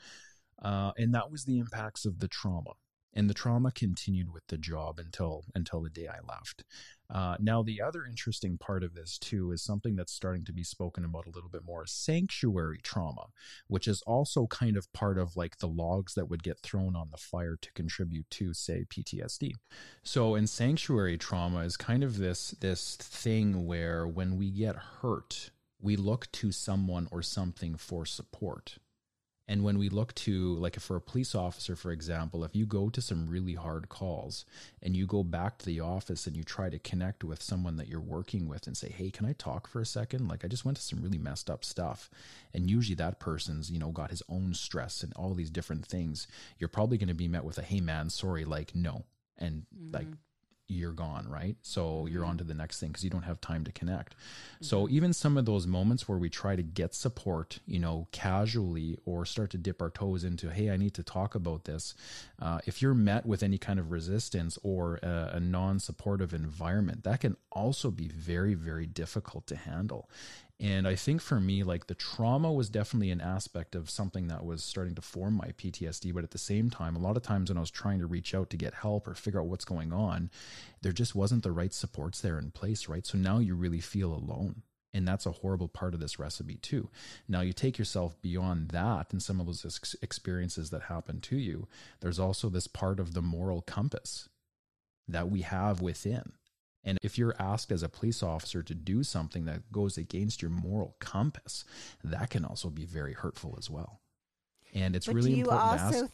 and that was the impacts of the trauma. And the trauma continued with the job until the day I left. Now, the other interesting part of this, too, is something that's starting to be spoken about a little bit more, sanctuary trauma, which is also kind of part of like the logs that would get thrown on the fire to contribute to, say, PTSD. So in sanctuary trauma is kind of this thing where when we get hurt, we look to someone or something for support. And when we look to, like for a police officer, for example, if you go to some really hard calls and you go back to the office and you try to connect with someone that you're working with and say, hey, can I talk for a second? Like, I just went to some really messed up stuff. And usually that person's, got his own stress and all these different things. You're probably going to be met with a, hey man, sorry, like, no. And like, you're gone, right? So you're on to the next thing because you don't have time to connect. So even some of those moments where we try to get support, casually, or start to dip our toes into, hey, I need to talk about this. If you're met with any kind of resistance or a non-supportive environment, that can also be very, very difficult to handle. And I think for me, like the trauma was definitely an aspect of something that was starting to form my PTSD. But at the same time, a lot of times when I was trying to reach out to get help or figure out what's going on, there just wasn't the right supports there in place, right? So now you really feel alone. And that's a horrible part of this recipe too. Now you take yourself beyond that and some of those experiences that happen to you. There's also this part of the moral compass that we have within. And if you're asked as a police officer to do something that goes against your moral compass, that can also be very hurtful as well. And it's really important to ask.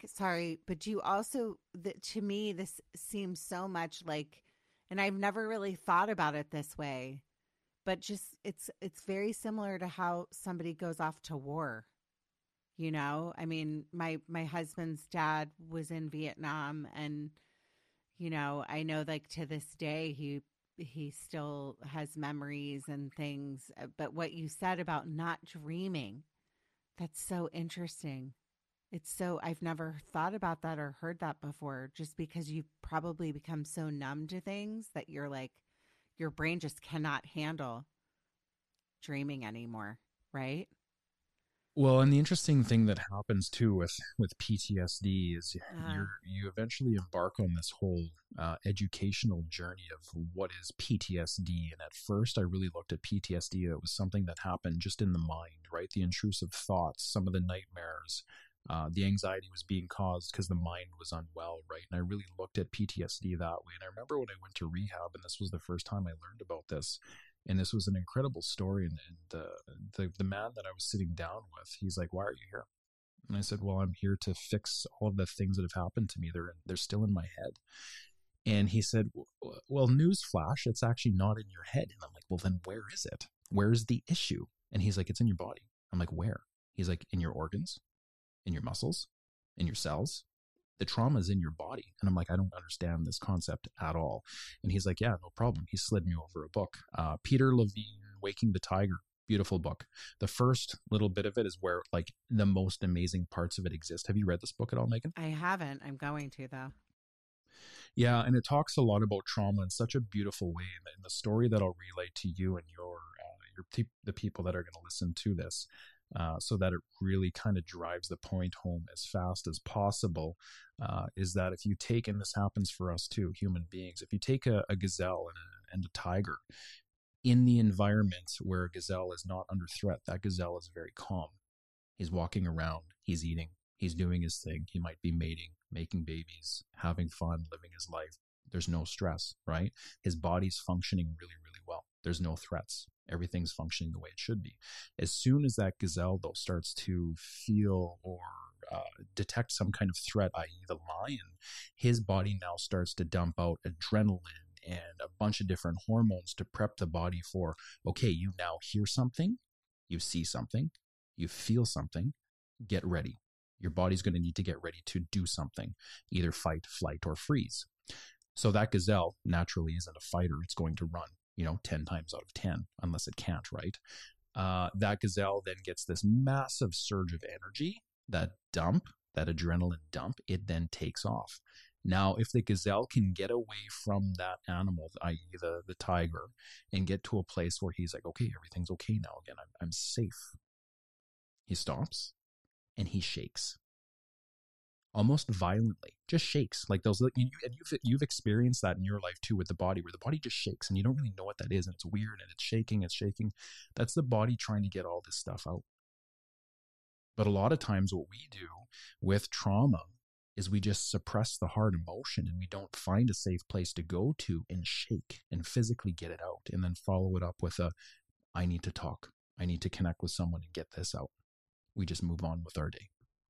Do you also, to me, this seems so much like, and I've never really thought about it this way, but just it's very similar to how somebody goes off to war. I mean, my husband's dad was in Vietnam, and I know like to this day, he still has memories and things, but what you said about not dreaming, that's so interesting. I've never thought about that or heard that before, just because you've probably become so numb to things that you're like, your brain just cannot handle dreaming anymore. Right? Well, and the interesting thing that happens too with PTSD is you eventually embark on this whole educational journey of what is PTSD. And at first, I really looked at PTSD. It was something that happened just in the mind, right? The intrusive thoughts, some of the nightmares, the anxiety was being caused because the mind was unwell, right? And I really looked at PTSD that way. And I remember when I went to rehab, and this was the first time I learned about this. And this was an incredible story. And the man that I was sitting down with, he's like, "Why are you here?" And I said, "Well, I'm here to fix all of the things that have happened to me. They're still in my head." And he said, "Well, newsflash, it's actually not in your head." And I'm like, "Well, then where is it? Where's the issue?" And he's like, "It's in your body." I'm like, "Where?" He's like, "In your organs, in your muscles, in your cells. The trauma is in your body." And I'm like, "I don't understand this concept at all." And he's like, "Yeah, no problem." He slid me over a book. Peter Levine, Waking the Tiger. Beautiful book. The first little bit of it is where like the most amazing parts of it exist. Have you read this book at all, Megan? I haven't. I'm going to, though. Yeah, and it talks a lot about trauma in such a beautiful way. And the story that I'll relay to you and the people that are going to listen to this, so that it really kind of drives the point home as fast as possible, is that if you take, and this happens for us too, human beings, if you take a gazelle and a tiger, in the environment where a gazelle is not under threat, that gazelle is very calm. He's walking around, he's eating, he's doing his thing. He might be mating, making babies, having fun, living his life. There's no stress, right? His body's functioning really, really well. There's no threats. Everything's functioning the way it should be. As soon as that gazelle, though, starts to feel or detect some kind of threat, i.e. the lion, his body now starts to dump out adrenaline and a bunch of different hormones to prep the body for, okay, you now hear something, you see something, you feel something, get ready. Your body's going to need to get ready to do something, either fight, flight, or freeze. So that gazelle naturally isn't a fighter. It's going to run, 10 times out of 10, unless it can't, right? That gazelle then gets this massive surge of energy, that adrenaline dump, it then takes off. Now, if the gazelle can get away from that animal, i.e. the tiger, and get to a place where he's like, okay, everything's okay now again, I'm safe. He stops and he shakes. Almost violently, just shakes like those. You've experienced that in your life too, with the body, where the body just shakes and you don't really know what that is, and it's weird and it's shaking. That's the body trying to get all this stuff out. But a lot of times what we do with trauma is we just suppress the hard emotion, and we don't find a safe place to go to and shake and physically get it out, and then follow it up with I need to talk. I need to connect with someone and get this out. We just move on with our day.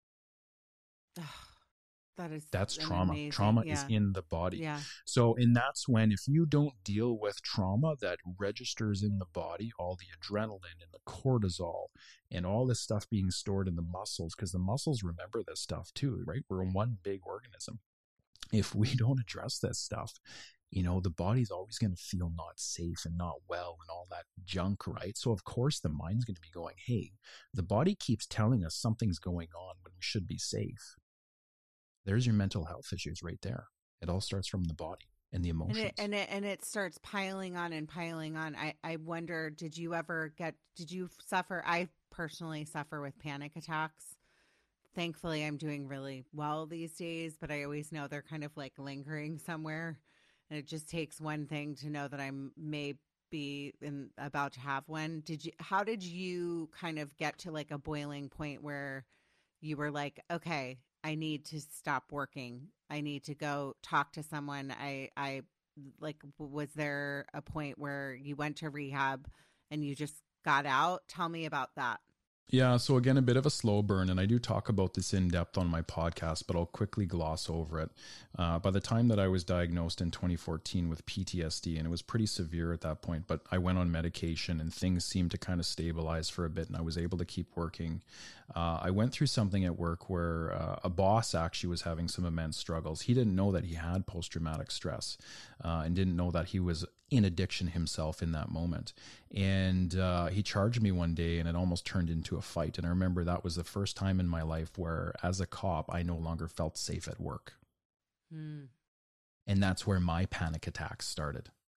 That's trauma. Amazing. Trauma is in the body. Yeah. So, and that's when, if you don't deal with trauma that registers in the body, all the adrenaline and the cortisol and all this stuff being stored in the muscles, because the muscles remember this stuff too, right? We're one big organism. If we don't address this stuff, the body's always going to feel not safe and not well and all that junk, right? So of course the mind's going to be going, hey, the body keeps telling us something's going on when we should be safe. There's your mental health issues right there. It all starts from the body and the emotions. And it starts piling on and piling on. I wonder, did you suffer? I personally suffer with panic attacks. Thankfully, I'm doing really well these days, but I always know they're kind of like lingering somewhere. And it just takes one thing to know that I may be about to have one. How did you kind of get to like a boiling point where you were like, okay, I need to stop working. I need to go talk to someone. Was there a point where you went to rehab and you just got out? Tell me about that. Yeah. So again, a bit of a slow burn, and I do talk about this in depth on my podcast, but I'll quickly gloss over it. By the time that I was diagnosed in 2014 with PTSD, and it was pretty severe at that point, but I went on medication and things seemed to kind of stabilize for a bit, and I was able to keep working. I went through something at work where a boss actually was having some immense struggles. He didn't know that he had post-traumatic stress, and didn't know that he was in addiction himself in that moment. And he charged me one day, and it almost turned into a fight. And I remember that was the first time in my life where, as a cop, I no longer felt safe at work. And that's where my panic attacks started.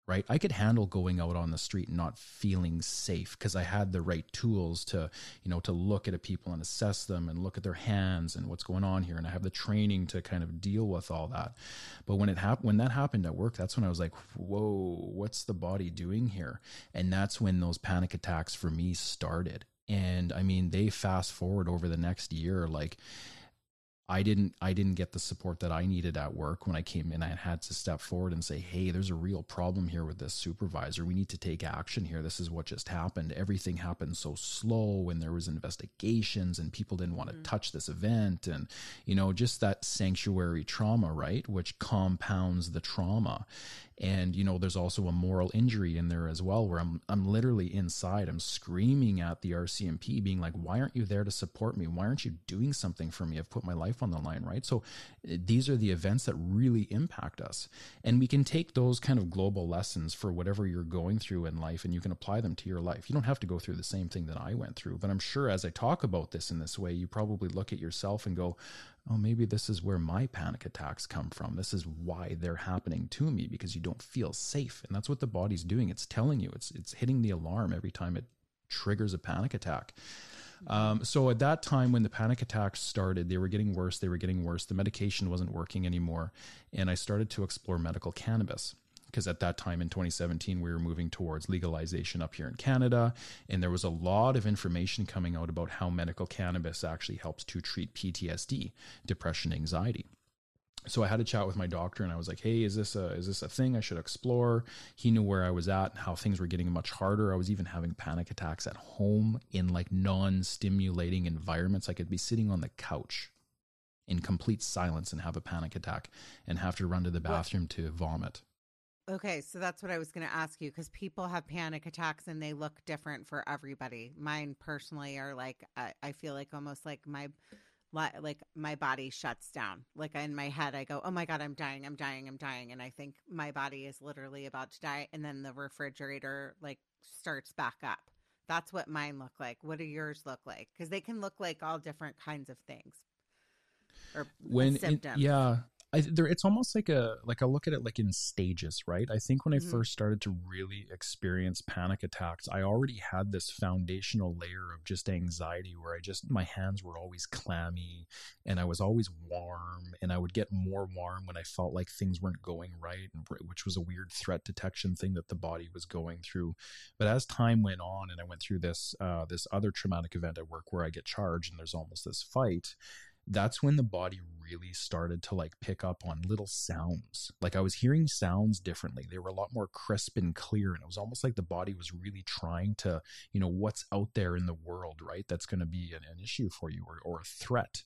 right? I could handle going out on the street and not feeling safe because I had the right tools to, to look at people and assess them and look at their hands and what's going on here. And I have the training to kind of deal with all that. But when that happened at work, that's when I was like, whoa, what's the body doing here? And that's when those panic attacks for me started. And I mean, they fast forward over the next year, like, I didn't get the support that I needed at work when I came in. I had to step forward and say, hey, there's a real problem here with this supervisor. We need to take action here. This is what just happened. Everything happened so slow, and there was investigations and people didn't want to touch this event. And, just that sanctuary trauma, right? Which compounds the trauma. And, there's also a moral injury in there as well, where I'm literally inside, I'm screaming at the RCMP being like, why aren't you there to support me? Why aren't you doing something for me? I've put my life on the line, right? So these are the events that really impact us. And we can take those kind of global lessons for whatever you're going through in life, and you can apply them to your life. You don't have to go through the same thing that I went through, but I'm sure as I talk about this in this way, you probably look at yourself and go, oh, maybe this is where my panic attacks come from. This is why they're happening to me, because you don't feel safe. And that's what the body's doing. It's telling you, it's hitting the alarm every time it triggers a panic attack. So at that time, when the panic attacks started, they were getting worse. The medication wasn't working anymore. And I started to explore medical cannabis. Because at that time in 2017, we were moving towards legalization up here in Canada. And there was a lot of information coming out about how medical cannabis actually helps to treat PTSD, depression, anxiety. So I had a chat with my doctor and I was like, hey, is this a thing I should explore? He knew where I was at and how things were getting much harder. I was even having panic attacks at home in like non-stimulating environments. I could be sitting on the couch in complete silence and have a panic attack and have to run to the bathroom to vomit. Okay, so that's what I was going to ask you, because people have panic attacks and they look different for everybody. Mine personally are like, I feel like almost like my body shuts down. Like in my head, I go, oh my God, I'm dying. And I think my body is literally about to die. And then the refrigerator like starts back up. That's what mine look like. What do yours look like? Because they can look like all different kinds of things or symptoms. It's almost like I look at it like in stages, right? I think when I first started to really experience panic attacks, I already had this foundational layer of just anxiety where my hands were always clammy and I was always warm, and I would get more warm when I felt like things weren't going right, which was a weird threat detection thing that the body was going through. But as time went on and I went through this other traumatic event at work where I get charged and there's almost this fight, that's when the body really started to like pick up on little sounds. Like I was hearing sounds differently. They were a lot more crisp and clear. And it was almost like the body was really trying to, what's out there in the world, right? That's going to be an issue for you or a threat.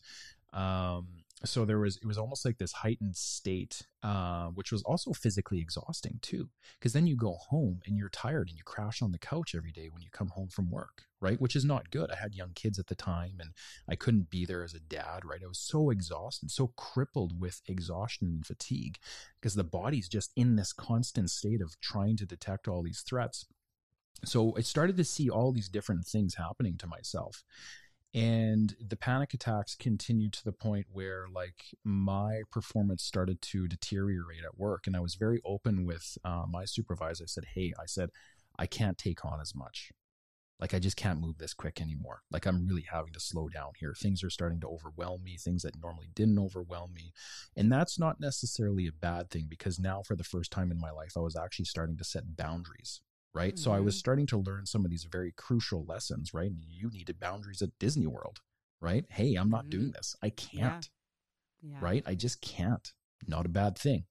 So it was almost like this heightened state, which was also physically exhausting too. Because then you go home and you're tired and you crash on the couch every day when you come home from work, right? Which is not good. I had young kids at the time and I couldn't be there as a dad, right? I was so exhausted, so crippled with exhaustion and fatigue because the body's just in this constant state of trying to detect all these threats. So I started to see all these different things happening to myself. And the panic attacks continued to the point where like my performance started to deteriorate at work. And I was very open with my supervisor. I said, I can't take on as much. Like, I just can't move this quick anymore. Like, I'm really having to slow down here. Things are starting to overwhelm me, things that normally didn't overwhelm me. And that's not necessarily a bad thing, because now for the first time in my life, I was actually starting to set boundaries. Right. Mm-hmm. So I was starting to learn some of these very crucial lessons, right? You needed boundaries at Disney World, right? Hey, I'm not doing this. I can't, right? I just can't. Not a bad thing.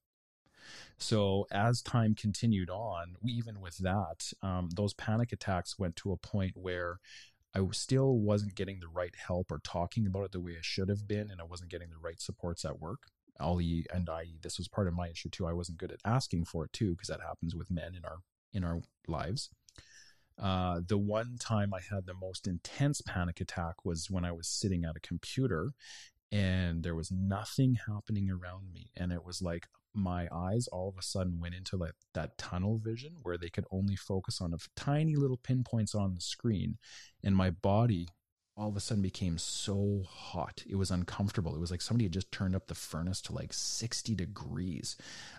So as time continued on, even with that, those panic attacks went to a point where I still wasn't getting the right help or talking about it the way I should have been. And I wasn't getting the right supports at work. This was part of my issue too. I wasn't good at asking for it too, because that happens with men in our lives. The one time I had the most intense panic attack was when I was sitting at a computer and there was nothing happening around me. And it was like my eyes all of a sudden went into like that tunnel vision where they could only focus on tiny little pinpoints on the screen. And my body all of a sudden became so hot. It was uncomfortable. It was like somebody had just turned up the furnace to like 60 degrees.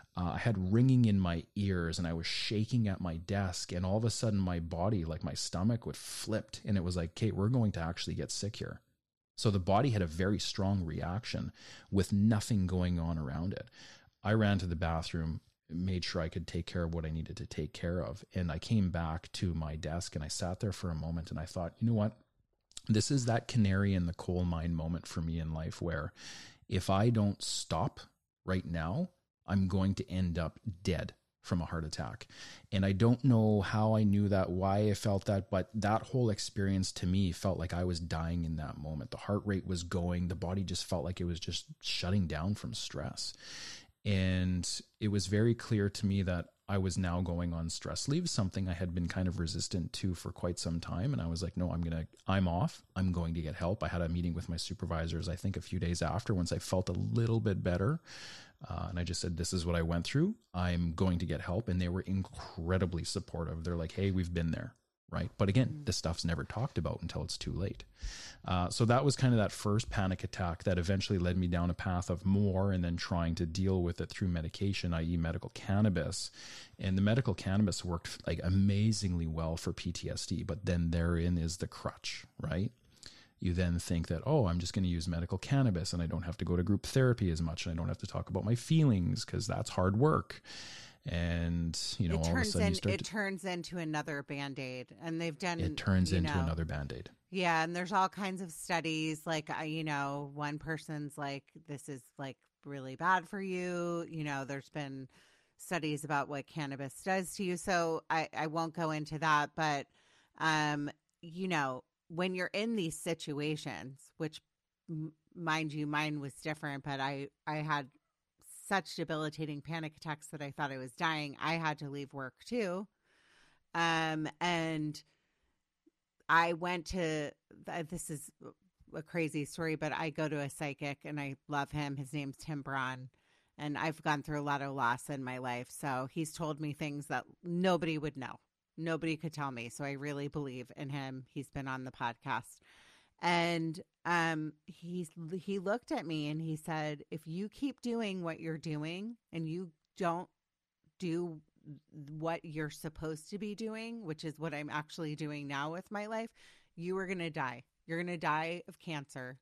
I had ringing in my ears and I was shaking at my desk, and all of a sudden my body, like my stomach would flipped, and it was like, Kate, we're going to actually get sick here. So the body had a very strong reaction with nothing going on around it. I ran to the bathroom, made sure I could take care of what I needed to take care of. And I came back to my desk and I sat there for a moment and I thought, you know what? This is that canary in the coal mine moment for me in life where if I don't stop right now, I'm going to end up dead from a heart attack. And I don't know how I knew that, why I felt that, but that whole experience to me felt like I was dying in that moment. The heart rate was going, the body just felt like it was just shutting down from stress. And it was very clear to me that I was now going on stress leave, something I had been kind of resistant to for quite some time. And I was like, no, I'm off. I'm going to get help. I had a meeting with my supervisors, I think a few days after, once I felt a little bit better. And I just said, this is what I went through. I'm going to get help. And they were incredibly supportive. They're like, hey, we've been there. Right. But again, this stuff's never talked about until it's too late. So that was kind of that first panic attack that eventually led me down a path of more and then trying to deal with it through medication, i.e. medical cannabis. And the medical cannabis worked like amazingly well for PTSD. But then therein is the crutch, right? You then think that, oh, I'm just going to use medical cannabis and I don't have to go to group therapy as much. And I don't have to talk about my feelings because that's hard work. And, you know, all of a sudden it turns into another Band-Aid, and they've done, it turns into another Band-Aid. Yeah. And there's all kinds of studies, like, you know, one person's like, this is like really bad for you. You know, there's been studies about what cannabis does to you. So I won't go into that, but, you know, when you're in these situations, which mind you, mine was different, but I had such debilitating panic attacks that I thought I was dying. I had to leave work too. And I went to, this is a crazy story, but I go to a psychic and I love him. His name's Tim Braun. And I've gone through a lot of loss in my life. So he's told me things that nobody would know. Nobody could tell me. So I really believe in him. He's been on the podcast. And he looked at me and he said, if you keep doing what you're doing and you don't do what you're supposed to be doing, which is what I'm actually doing now with my life, you are going to die. You're going to die of cancer.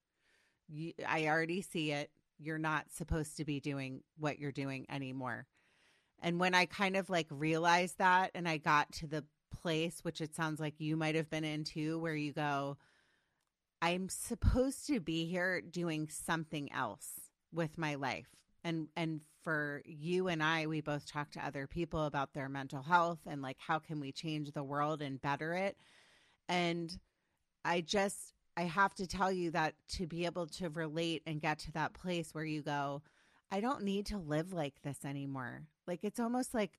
I already see it. You're not supposed to be doing what you're doing anymore. And when I kind of like realized that, and I got to the place, which it sounds like you might have been in too, where you go, I'm supposed to be here doing something else with my life. And for you and I, we both talk to other people about their mental health and like, how can we change the world and better it? And I have to tell you that to be able to relate and get to that place where you go, I don't need to live like this anymore. Like, it's almost like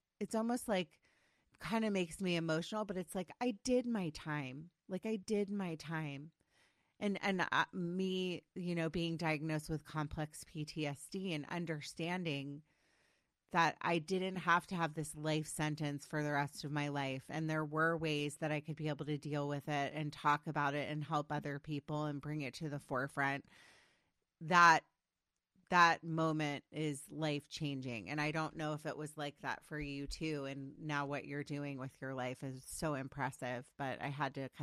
kind of makes me emotional, but it's like, I did my time. Like, I did my time. And me, you know, being diagnosed with complex PTSD and understanding that I didn't have to have this life sentence for the rest of my life. And there were ways that I could be able to deal with it and talk about it and help other people and bring it to the forefront. That moment is life changing. And I don't know if it was like that for you too. And now what you're doing with your life is so impressive, but I had to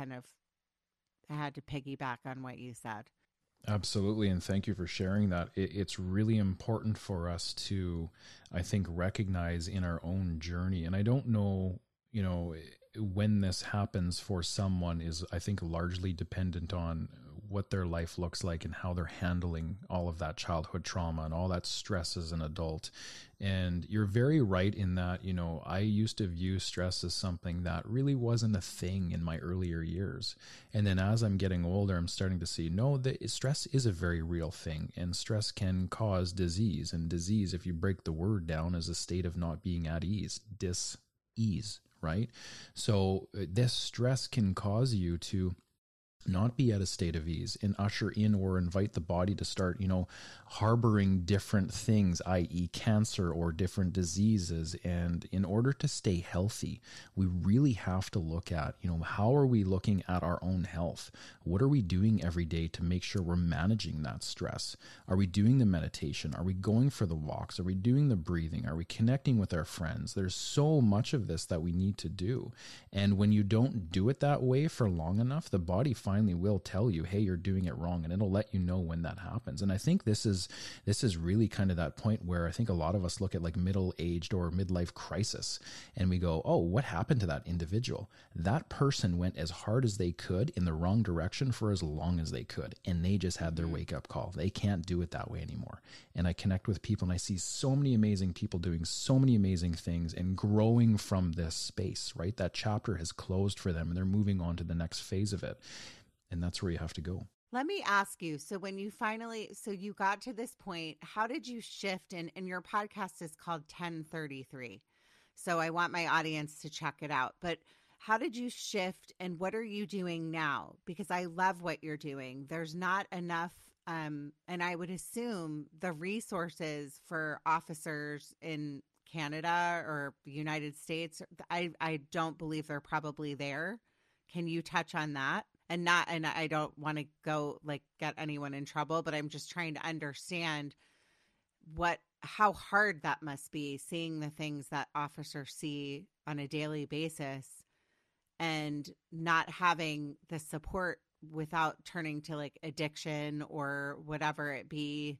piggyback on what you said. Absolutely. And thank you for sharing that. It's really important for us to, I think, recognize in our own journey. And I don't know, you know, when this happens for someone is, I think, largely dependent on what their life looks like and how they're handling all of that childhood trauma and all that stress as an adult. And you're very right in that, you know, I used to view stress as something that really wasn't a thing in my earlier years. And then as I'm getting older, I'm starting to see, no, stress is a very real thing, and stress can cause disease. And disease, if you break the word down, is a state of not being at ease, dis-ease, right? So this stress can cause you to not be at a state of ease, and usher in or invite the body to start, harboring different things, i.e. cancer or different diseases. And in order to stay healthy, we really have to look at, how are we looking at our own health? What are we doing every day to make sure we're managing that stress? Are we doing the meditation? Are we going for the walks? Are we doing the breathing? Are we connecting with our friends? There's so much of this that we need to do. And when you don't do it that way for long enough, the body finally will tell you, hey, you're doing it wrong, and it'll let you know when that happens. And I think this is really kind of that point where I think a lot of us look at like middle-aged or midlife crisis, and we go, oh, what happened to that individual? That person went as hard as they could in the wrong direction for as long as they could, and they just had their wake-up call. They can't do it that way anymore. And I connect with people, and I see so many amazing people doing so many amazing things and growing from this space, right? That chapter has closed for them, and they're moving on to the next phase of it. And that's where you have to go. Let me ask you, so when you you got to this point, how did you shift? And your podcast is called 1033. So I want my audience to check it out. But how did you shift, and what are you doing now? Because I love what you're doing. There's not enough, and I would assume the resources for officers in Canada or the United States, I don't believe they're probably there. Can you touch on that? And I don't want to go get anyone in trouble, but I'm just trying to understand how hard that must be, seeing the things that officers see on a daily basis and not having the support without turning to addiction or whatever it be,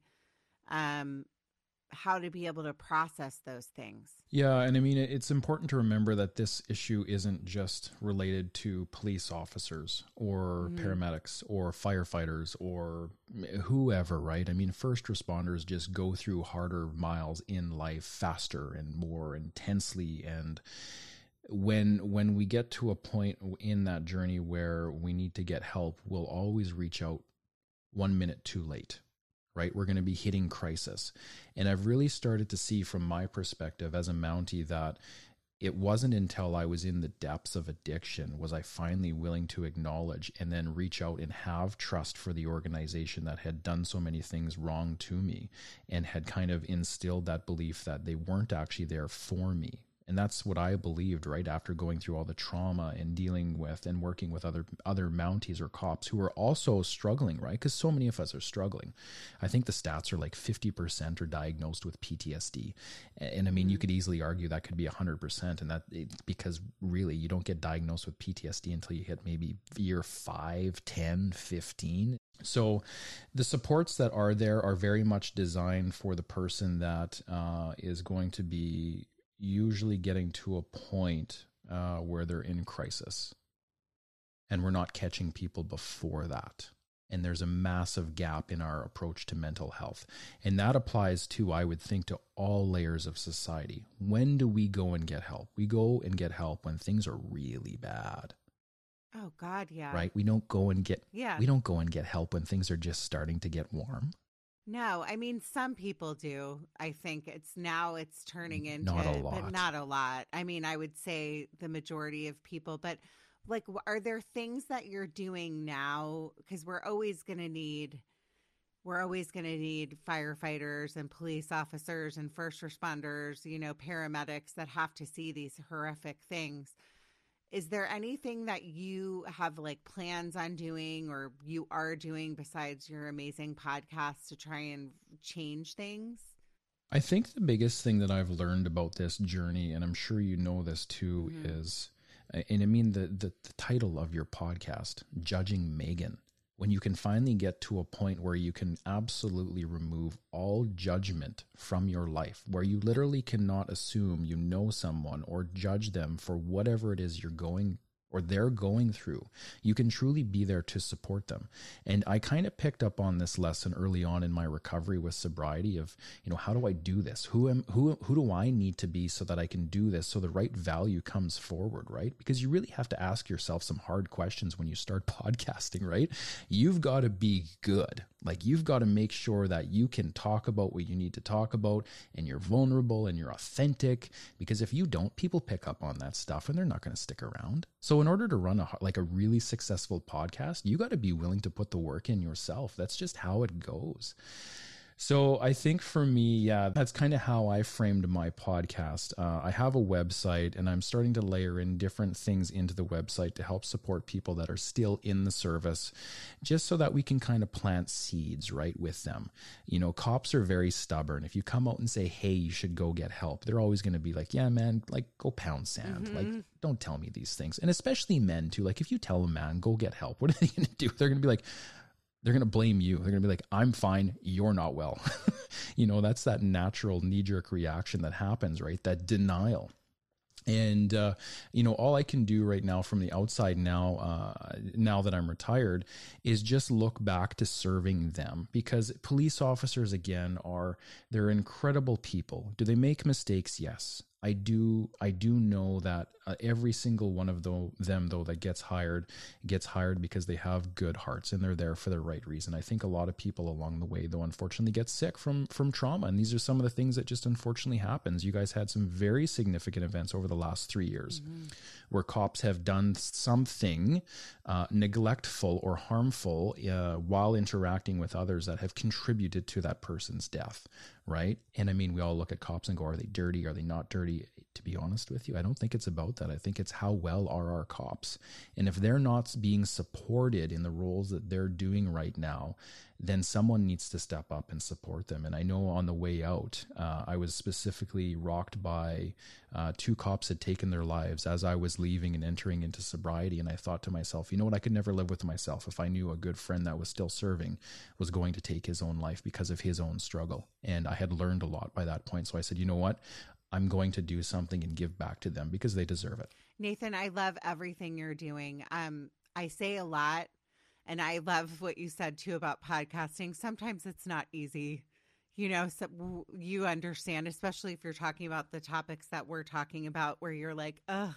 how to be able to process those things. Yeah. And I mean, it's important to remember that this issue isn't just related to police officers or paramedics or firefighters or whoever, right? I mean, first responders just go through harder miles in life faster and more intensely. And when we get to a point in that journey where we need to get help, we'll always reach out 1 minute too late. Right? We're going to be hitting crisis. And I've really started to see from my perspective as a Mountie that it wasn't until I was in the depths of addiction was I finally willing to acknowledge and then reach out and have trust for the organization that had done so many things wrong to me and had kind of instilled that belief that they weren't actually there for me. And that's what I believed right after going through all the trauma and dealing with and working with other Mounties or cops who are also struggling, right? Because so many of us are struggling. I think the stats are 50% are diagnosed with PTSD. And I mean, you could easily argue that could be 100%. And because really you don't get diagnosed with PTSD until you hit maybe year 5, 10, 15. So the supports that are there are very much designed for the person that is going to be usually getting to a point where they're in crisis, and we're not catching people before that. And there's a massive gap in our approach to mental health. And that applies to, I would think, to all layers of society. When do we go and get help? We go and get help when things are really bad. Oh God, yeah. Right? We don't go and get help when things are just starting to get warm. No, I mean, some people do. I think it's turning into, not a lot. But not a lot. I mean, I would say the majority of people, but are there things that you're doing now? Because we're always going to need firefighters and police officers and first responders, paramedics that have to see these horrific things. Is there anything that you have plans on doing or you are doing besides your amazing podcast to try and change things? I think the biggest thing that I've learned about this journey, and I'm sure you know this too, is, and I mean the title of your podcast, Judging Megan. When you can finally get to a point where you can absolutely remove all judgment from your life, where you literally cannot assume you know someone or judge them for whatever it is you're going or they're going through. You can truly be there to support them. And I kind of picked up on this lesson early on in my recovery with sobriety of, how do I do this? Who do I need to be so that I can do this, so the right value comes forward, right? Because you really have to ask yourself some hard questions when you start podcasting, right? You've got to be good. Like, you've got to make sure that you can talk about what you need to talk about, and you're vulnerable and you're authentic, because if you don't, people pick up on that stuff and they're not going to stick around. So in order to run a really successful podcast, you got to be willing to put the work in yourself. That's just how it goes. So I think for me, yeah, that's kind of how I framed my podcast. I have a website, and I'm starting to layer in different things into the website to help support people that are still in the service, just so that we can kind of plant seeds right with them. You know, cops are very stubborn. If you come out and say, hey, you should go get help, they're always going to be like, yeah, man, like, go pound sand. Like, don't tell me these things. And especially men too. Like, if you tell a man, go get help, what are they going to do? They're going to be like, they're going to blame you. They're going to be like, I'm fine, you're not well. You know, that's that natural knee-jerk reaction that happens, right? That denial. And, you know, all I can do right now from the outside now that I'm retired, is just look back to serving them, because police officers, again, they're incredible people. Do they make mistakes? Yes. I do know that every single one of them that gets hired because they have good hearts and they're there for the right reason. I think a lot of people along the way, though, unfortunately get sick from trauma. And these are some of the things that just unfortunately happens. You guys had some very significant events over the last 3 years where cops have done something neglectful or harmful while interacting with others that have contributed to that person's death. Right. And I mean, we all look at cops and go, are they dirty? Are they not dirty? To be honest with you, I don't think it's about that. I think it's how well are our cops. And if they're not being supported in the roles that they're doing right now, then someone needs to step up and support them. And I know on the way out, I was specifically rocked by 2 cops had taken their lives as I was leaving and entering into sobriety. And I thought to myself, you know what, I could never live with myself if I knew a good friend that was still serving was going to take his own life because of his own struggle. And I had learned a lot by that point. So I said, you know what, I'm going to do something and give back to them because they deserve it. Nathan, I love everything you're doing. I say a lot. And I love what you said, too, about podcasting. Sometimes it's not easy. You know, so you understand, especially if you're talking about the topics that we're talking about, where you're like, ugh,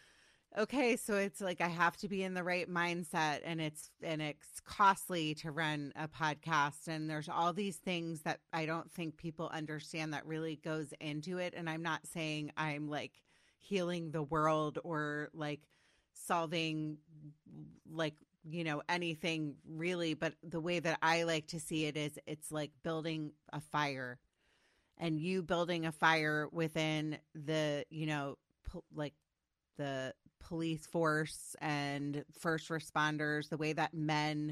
okay, so it's like I have to be in the right mindset, and it's costly to run a podcast. And there's all these things that I don't think people understand that really goes into it. And I'm not saying I'm like healing the world or like solving like, you know, anything really, but the way that I like to see it is it's like building a fire, and you building a fire within the, you know, like the police force and first responders, the way that men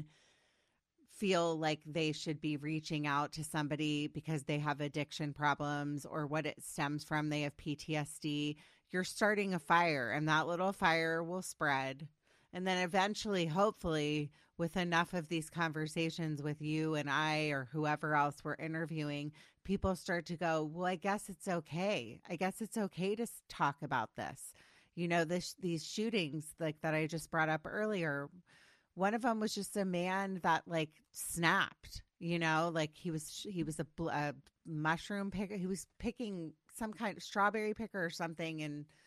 feel like they should be reaching out to somebody because they have addiction problems or what it stems from. They have PTSD. You're starting a fire, and that little fire will spread. And then eventually, hopefully, with enough of these conversations with you and I or whoever else we're interviewing, people start to go, well, I guess it's okay. I guess it's okay to talk about this. You know, these shootings like that I just brought up earlier, one of them was just a man that like snapped, you know, like he was a mushroom picker. He was picking some kind of strawberry picker or something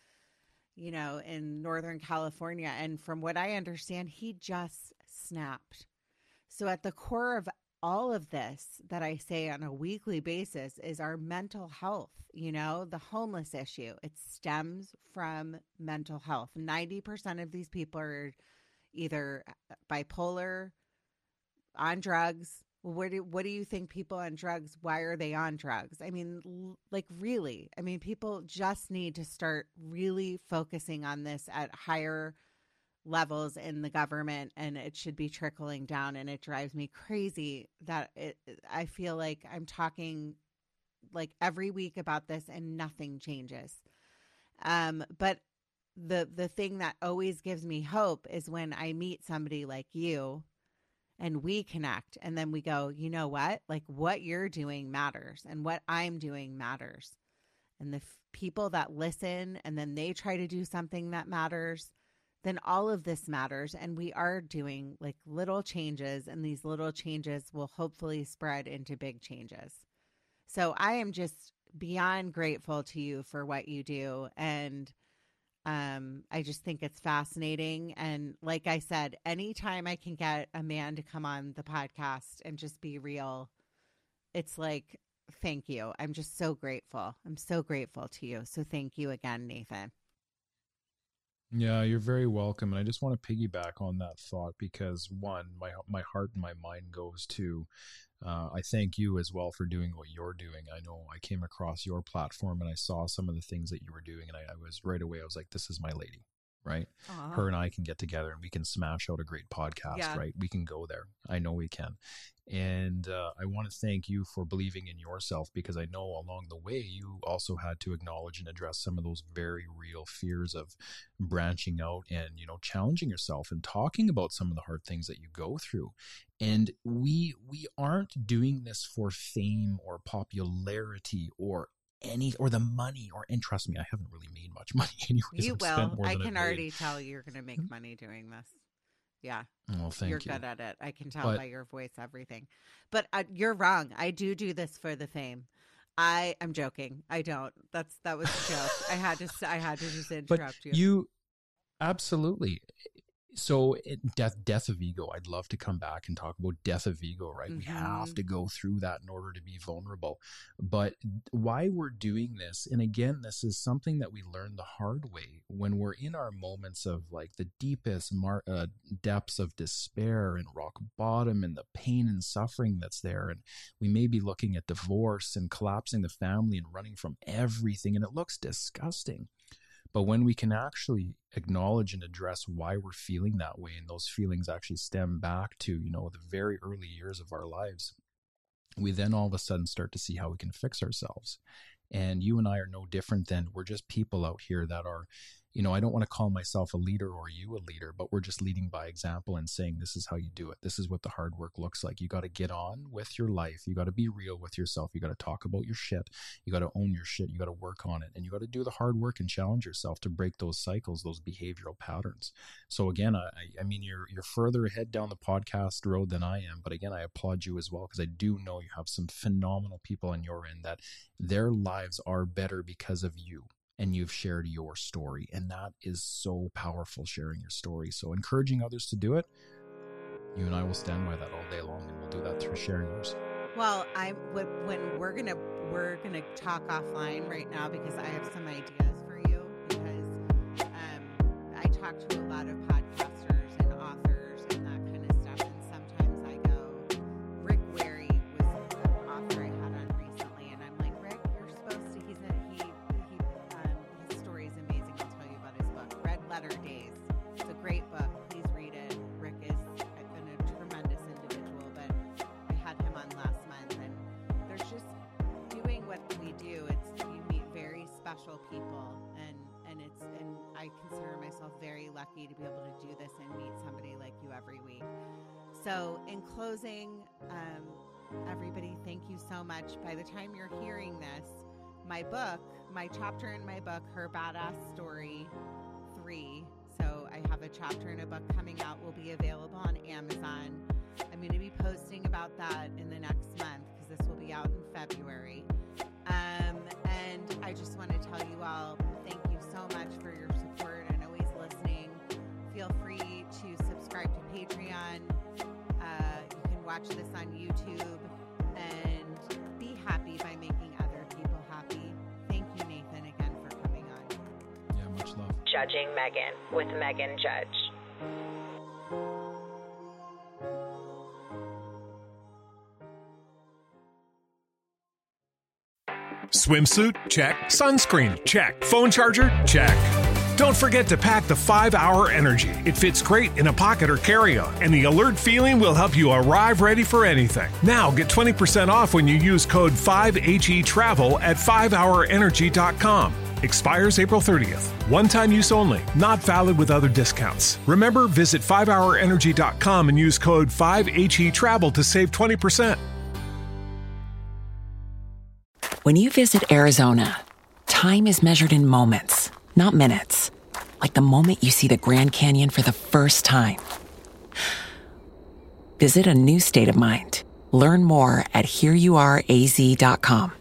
you know, in Northern California. And from what I understand, he just snapped. So at the core of all of this that I say on a weekly basis is our mental health, you know, the homeless issue. It stems from mental health. 90% of these people are either bipolar, on drugs. What do you think people on drugs, why are they on drugs? I mean, like really, I mean, people just need to start really focusing on this at higher levels in the government, and it should be trickling down. And it drives me crazy that I feel like I'm talking like every week about this and nothing changes. But the thing that always gives me hope is when I meet somebody like you and we connect, and then we go, you know what? Like what you're doing matters, and what I'm doing matters. And the people that listen, and then they try to do something that matters, then all of this matters. And we are doing like little changes, and these little changes will hopefully spread into big changes. So I am just beyond grateful to you for what you do. And I just think it's fascinating. And like I said, anytime I can get a man to come on the podcast and just be real, it's like, thank you. I'm just so grateful. I'm so grateful to you. So thank you again, Nathan. Yeah, you're very welcome. And I just want to piggyback on that thought because, one, my heart and my mind goes to, I thank you as well for doing what you're doing. I know I came across your platform and I saw some of the things that you were doing, and I was right away, I was like, this is my lady, right? Aww. Her and I can get together and we can smash out a great podcast, right? We can go there. I know we can. And I want to thank you for believing in yourself, because I know along the way you also had to acknowledge and address some of those very real fears of branching out and, you know, challenging yourself and talking about some of the hard things that you go through. And we aren't doing this for fame or popularity or the money, and trust me, I haven't really made much money anyways. You will. I can already tell you're going to make money doing this. Yeah. Well, thank you. You're good at it. I can tell by your voice, everything. But you're wrong. I do this for the fame. I'm joking. I don't. That was a joke. I had to just interrupt you. You absolutely. So death of ego, I'd love to come back and talk about death of ego, right? Mm-hmm. We have to go through that in order to be vulnerable. But why we're doing this, and again, this is something that we learned the hard way when we're in our moments of like the deepest depths of despair and rock bottom and the pain and suffering that's there. And we may be looking at divorce and collapsing the family and running from everything, and it looks disgusting. But when we can actually acknowledge and address why we're feeling that way, and those feelings actually stem back to, you know, the very early years of our lives, we then all of a sudden start to see how we can fix ourselves. And you and I are no different than, we're just people out here that are, you know, I don't want to call myself a leader or you a leader, but we're just leading by example and saying, this is how you do it. This is what the hard work looks like. You got to get on with your life. You got to be real with yourself. You got to talk about your shit. You got to own your shit. You got to work on it. And you got to do the hard work and challenge yourself to break those cycles, those behavioral patterns. So again, I mean, you're further ahead down the podcast road than I am. But again, I applaud you as well, because I do know you have some phenomenal people on your end that their lives are better because of you. And you've shared your story. And that is so powerful, sharing your story. So encouraging others to do it, you and I will stand by that all day long, and we'll do that through sharing yours. Well, when we're gonna talk offline right now, because I have some ideas for you, because I talk to a lot of podcasters and authors and that kind of stuff, and sometimes I go, Rick Wary was an author I had on recently, and I'm like, Rick, you're supposed to, his story is amazing. I'll tell you about his book, Red Letter Days. It's a great book. Please read it. Rick is been a tremendous individual, but I had him on last month, and there's just doing what we do. You meet very special people, and I consider myself very lucky to be able to do this and meet somebody like you every week. So in closing, everybody, thank you so much. By the time you're hearing this, my chapter in my book, Her Badass Story 3. So I have a chapter in a book coming out, will be available on Amazon. I'm going to be posting about that in the next month, because this will be out in February. And I just want to tell you all, thank you so much for your support and always listening. Feel free to subscribe to Patreon. You can watch this on YouTube and be happy by making other people happy. Thank you, Nathan, again for coming on. Yeah, much love. Judging Megan with Megan Judge. Swimsuit? Check. Sunscreen? Check. Phone charger? Check. Don't forget to pack the 5-Hour Energy. It fits great in a pocket or carry-on, and the alert feeling will help you arrive ready for anything. Now get 20% off when you use code 5HETRAVEL at 5hourenergy.com. Expires April 30th. One-time use only. Not valid with other discounts. Remember, visit 5hourenergy.com and use code 5HETRAVEL to save 20%. When you visit Arizona, time is measured in moments, not minutes. Like the moment you see the Grand Canyon for the first time. Visit a new state of mind. Learn more at hereyouareaz.com.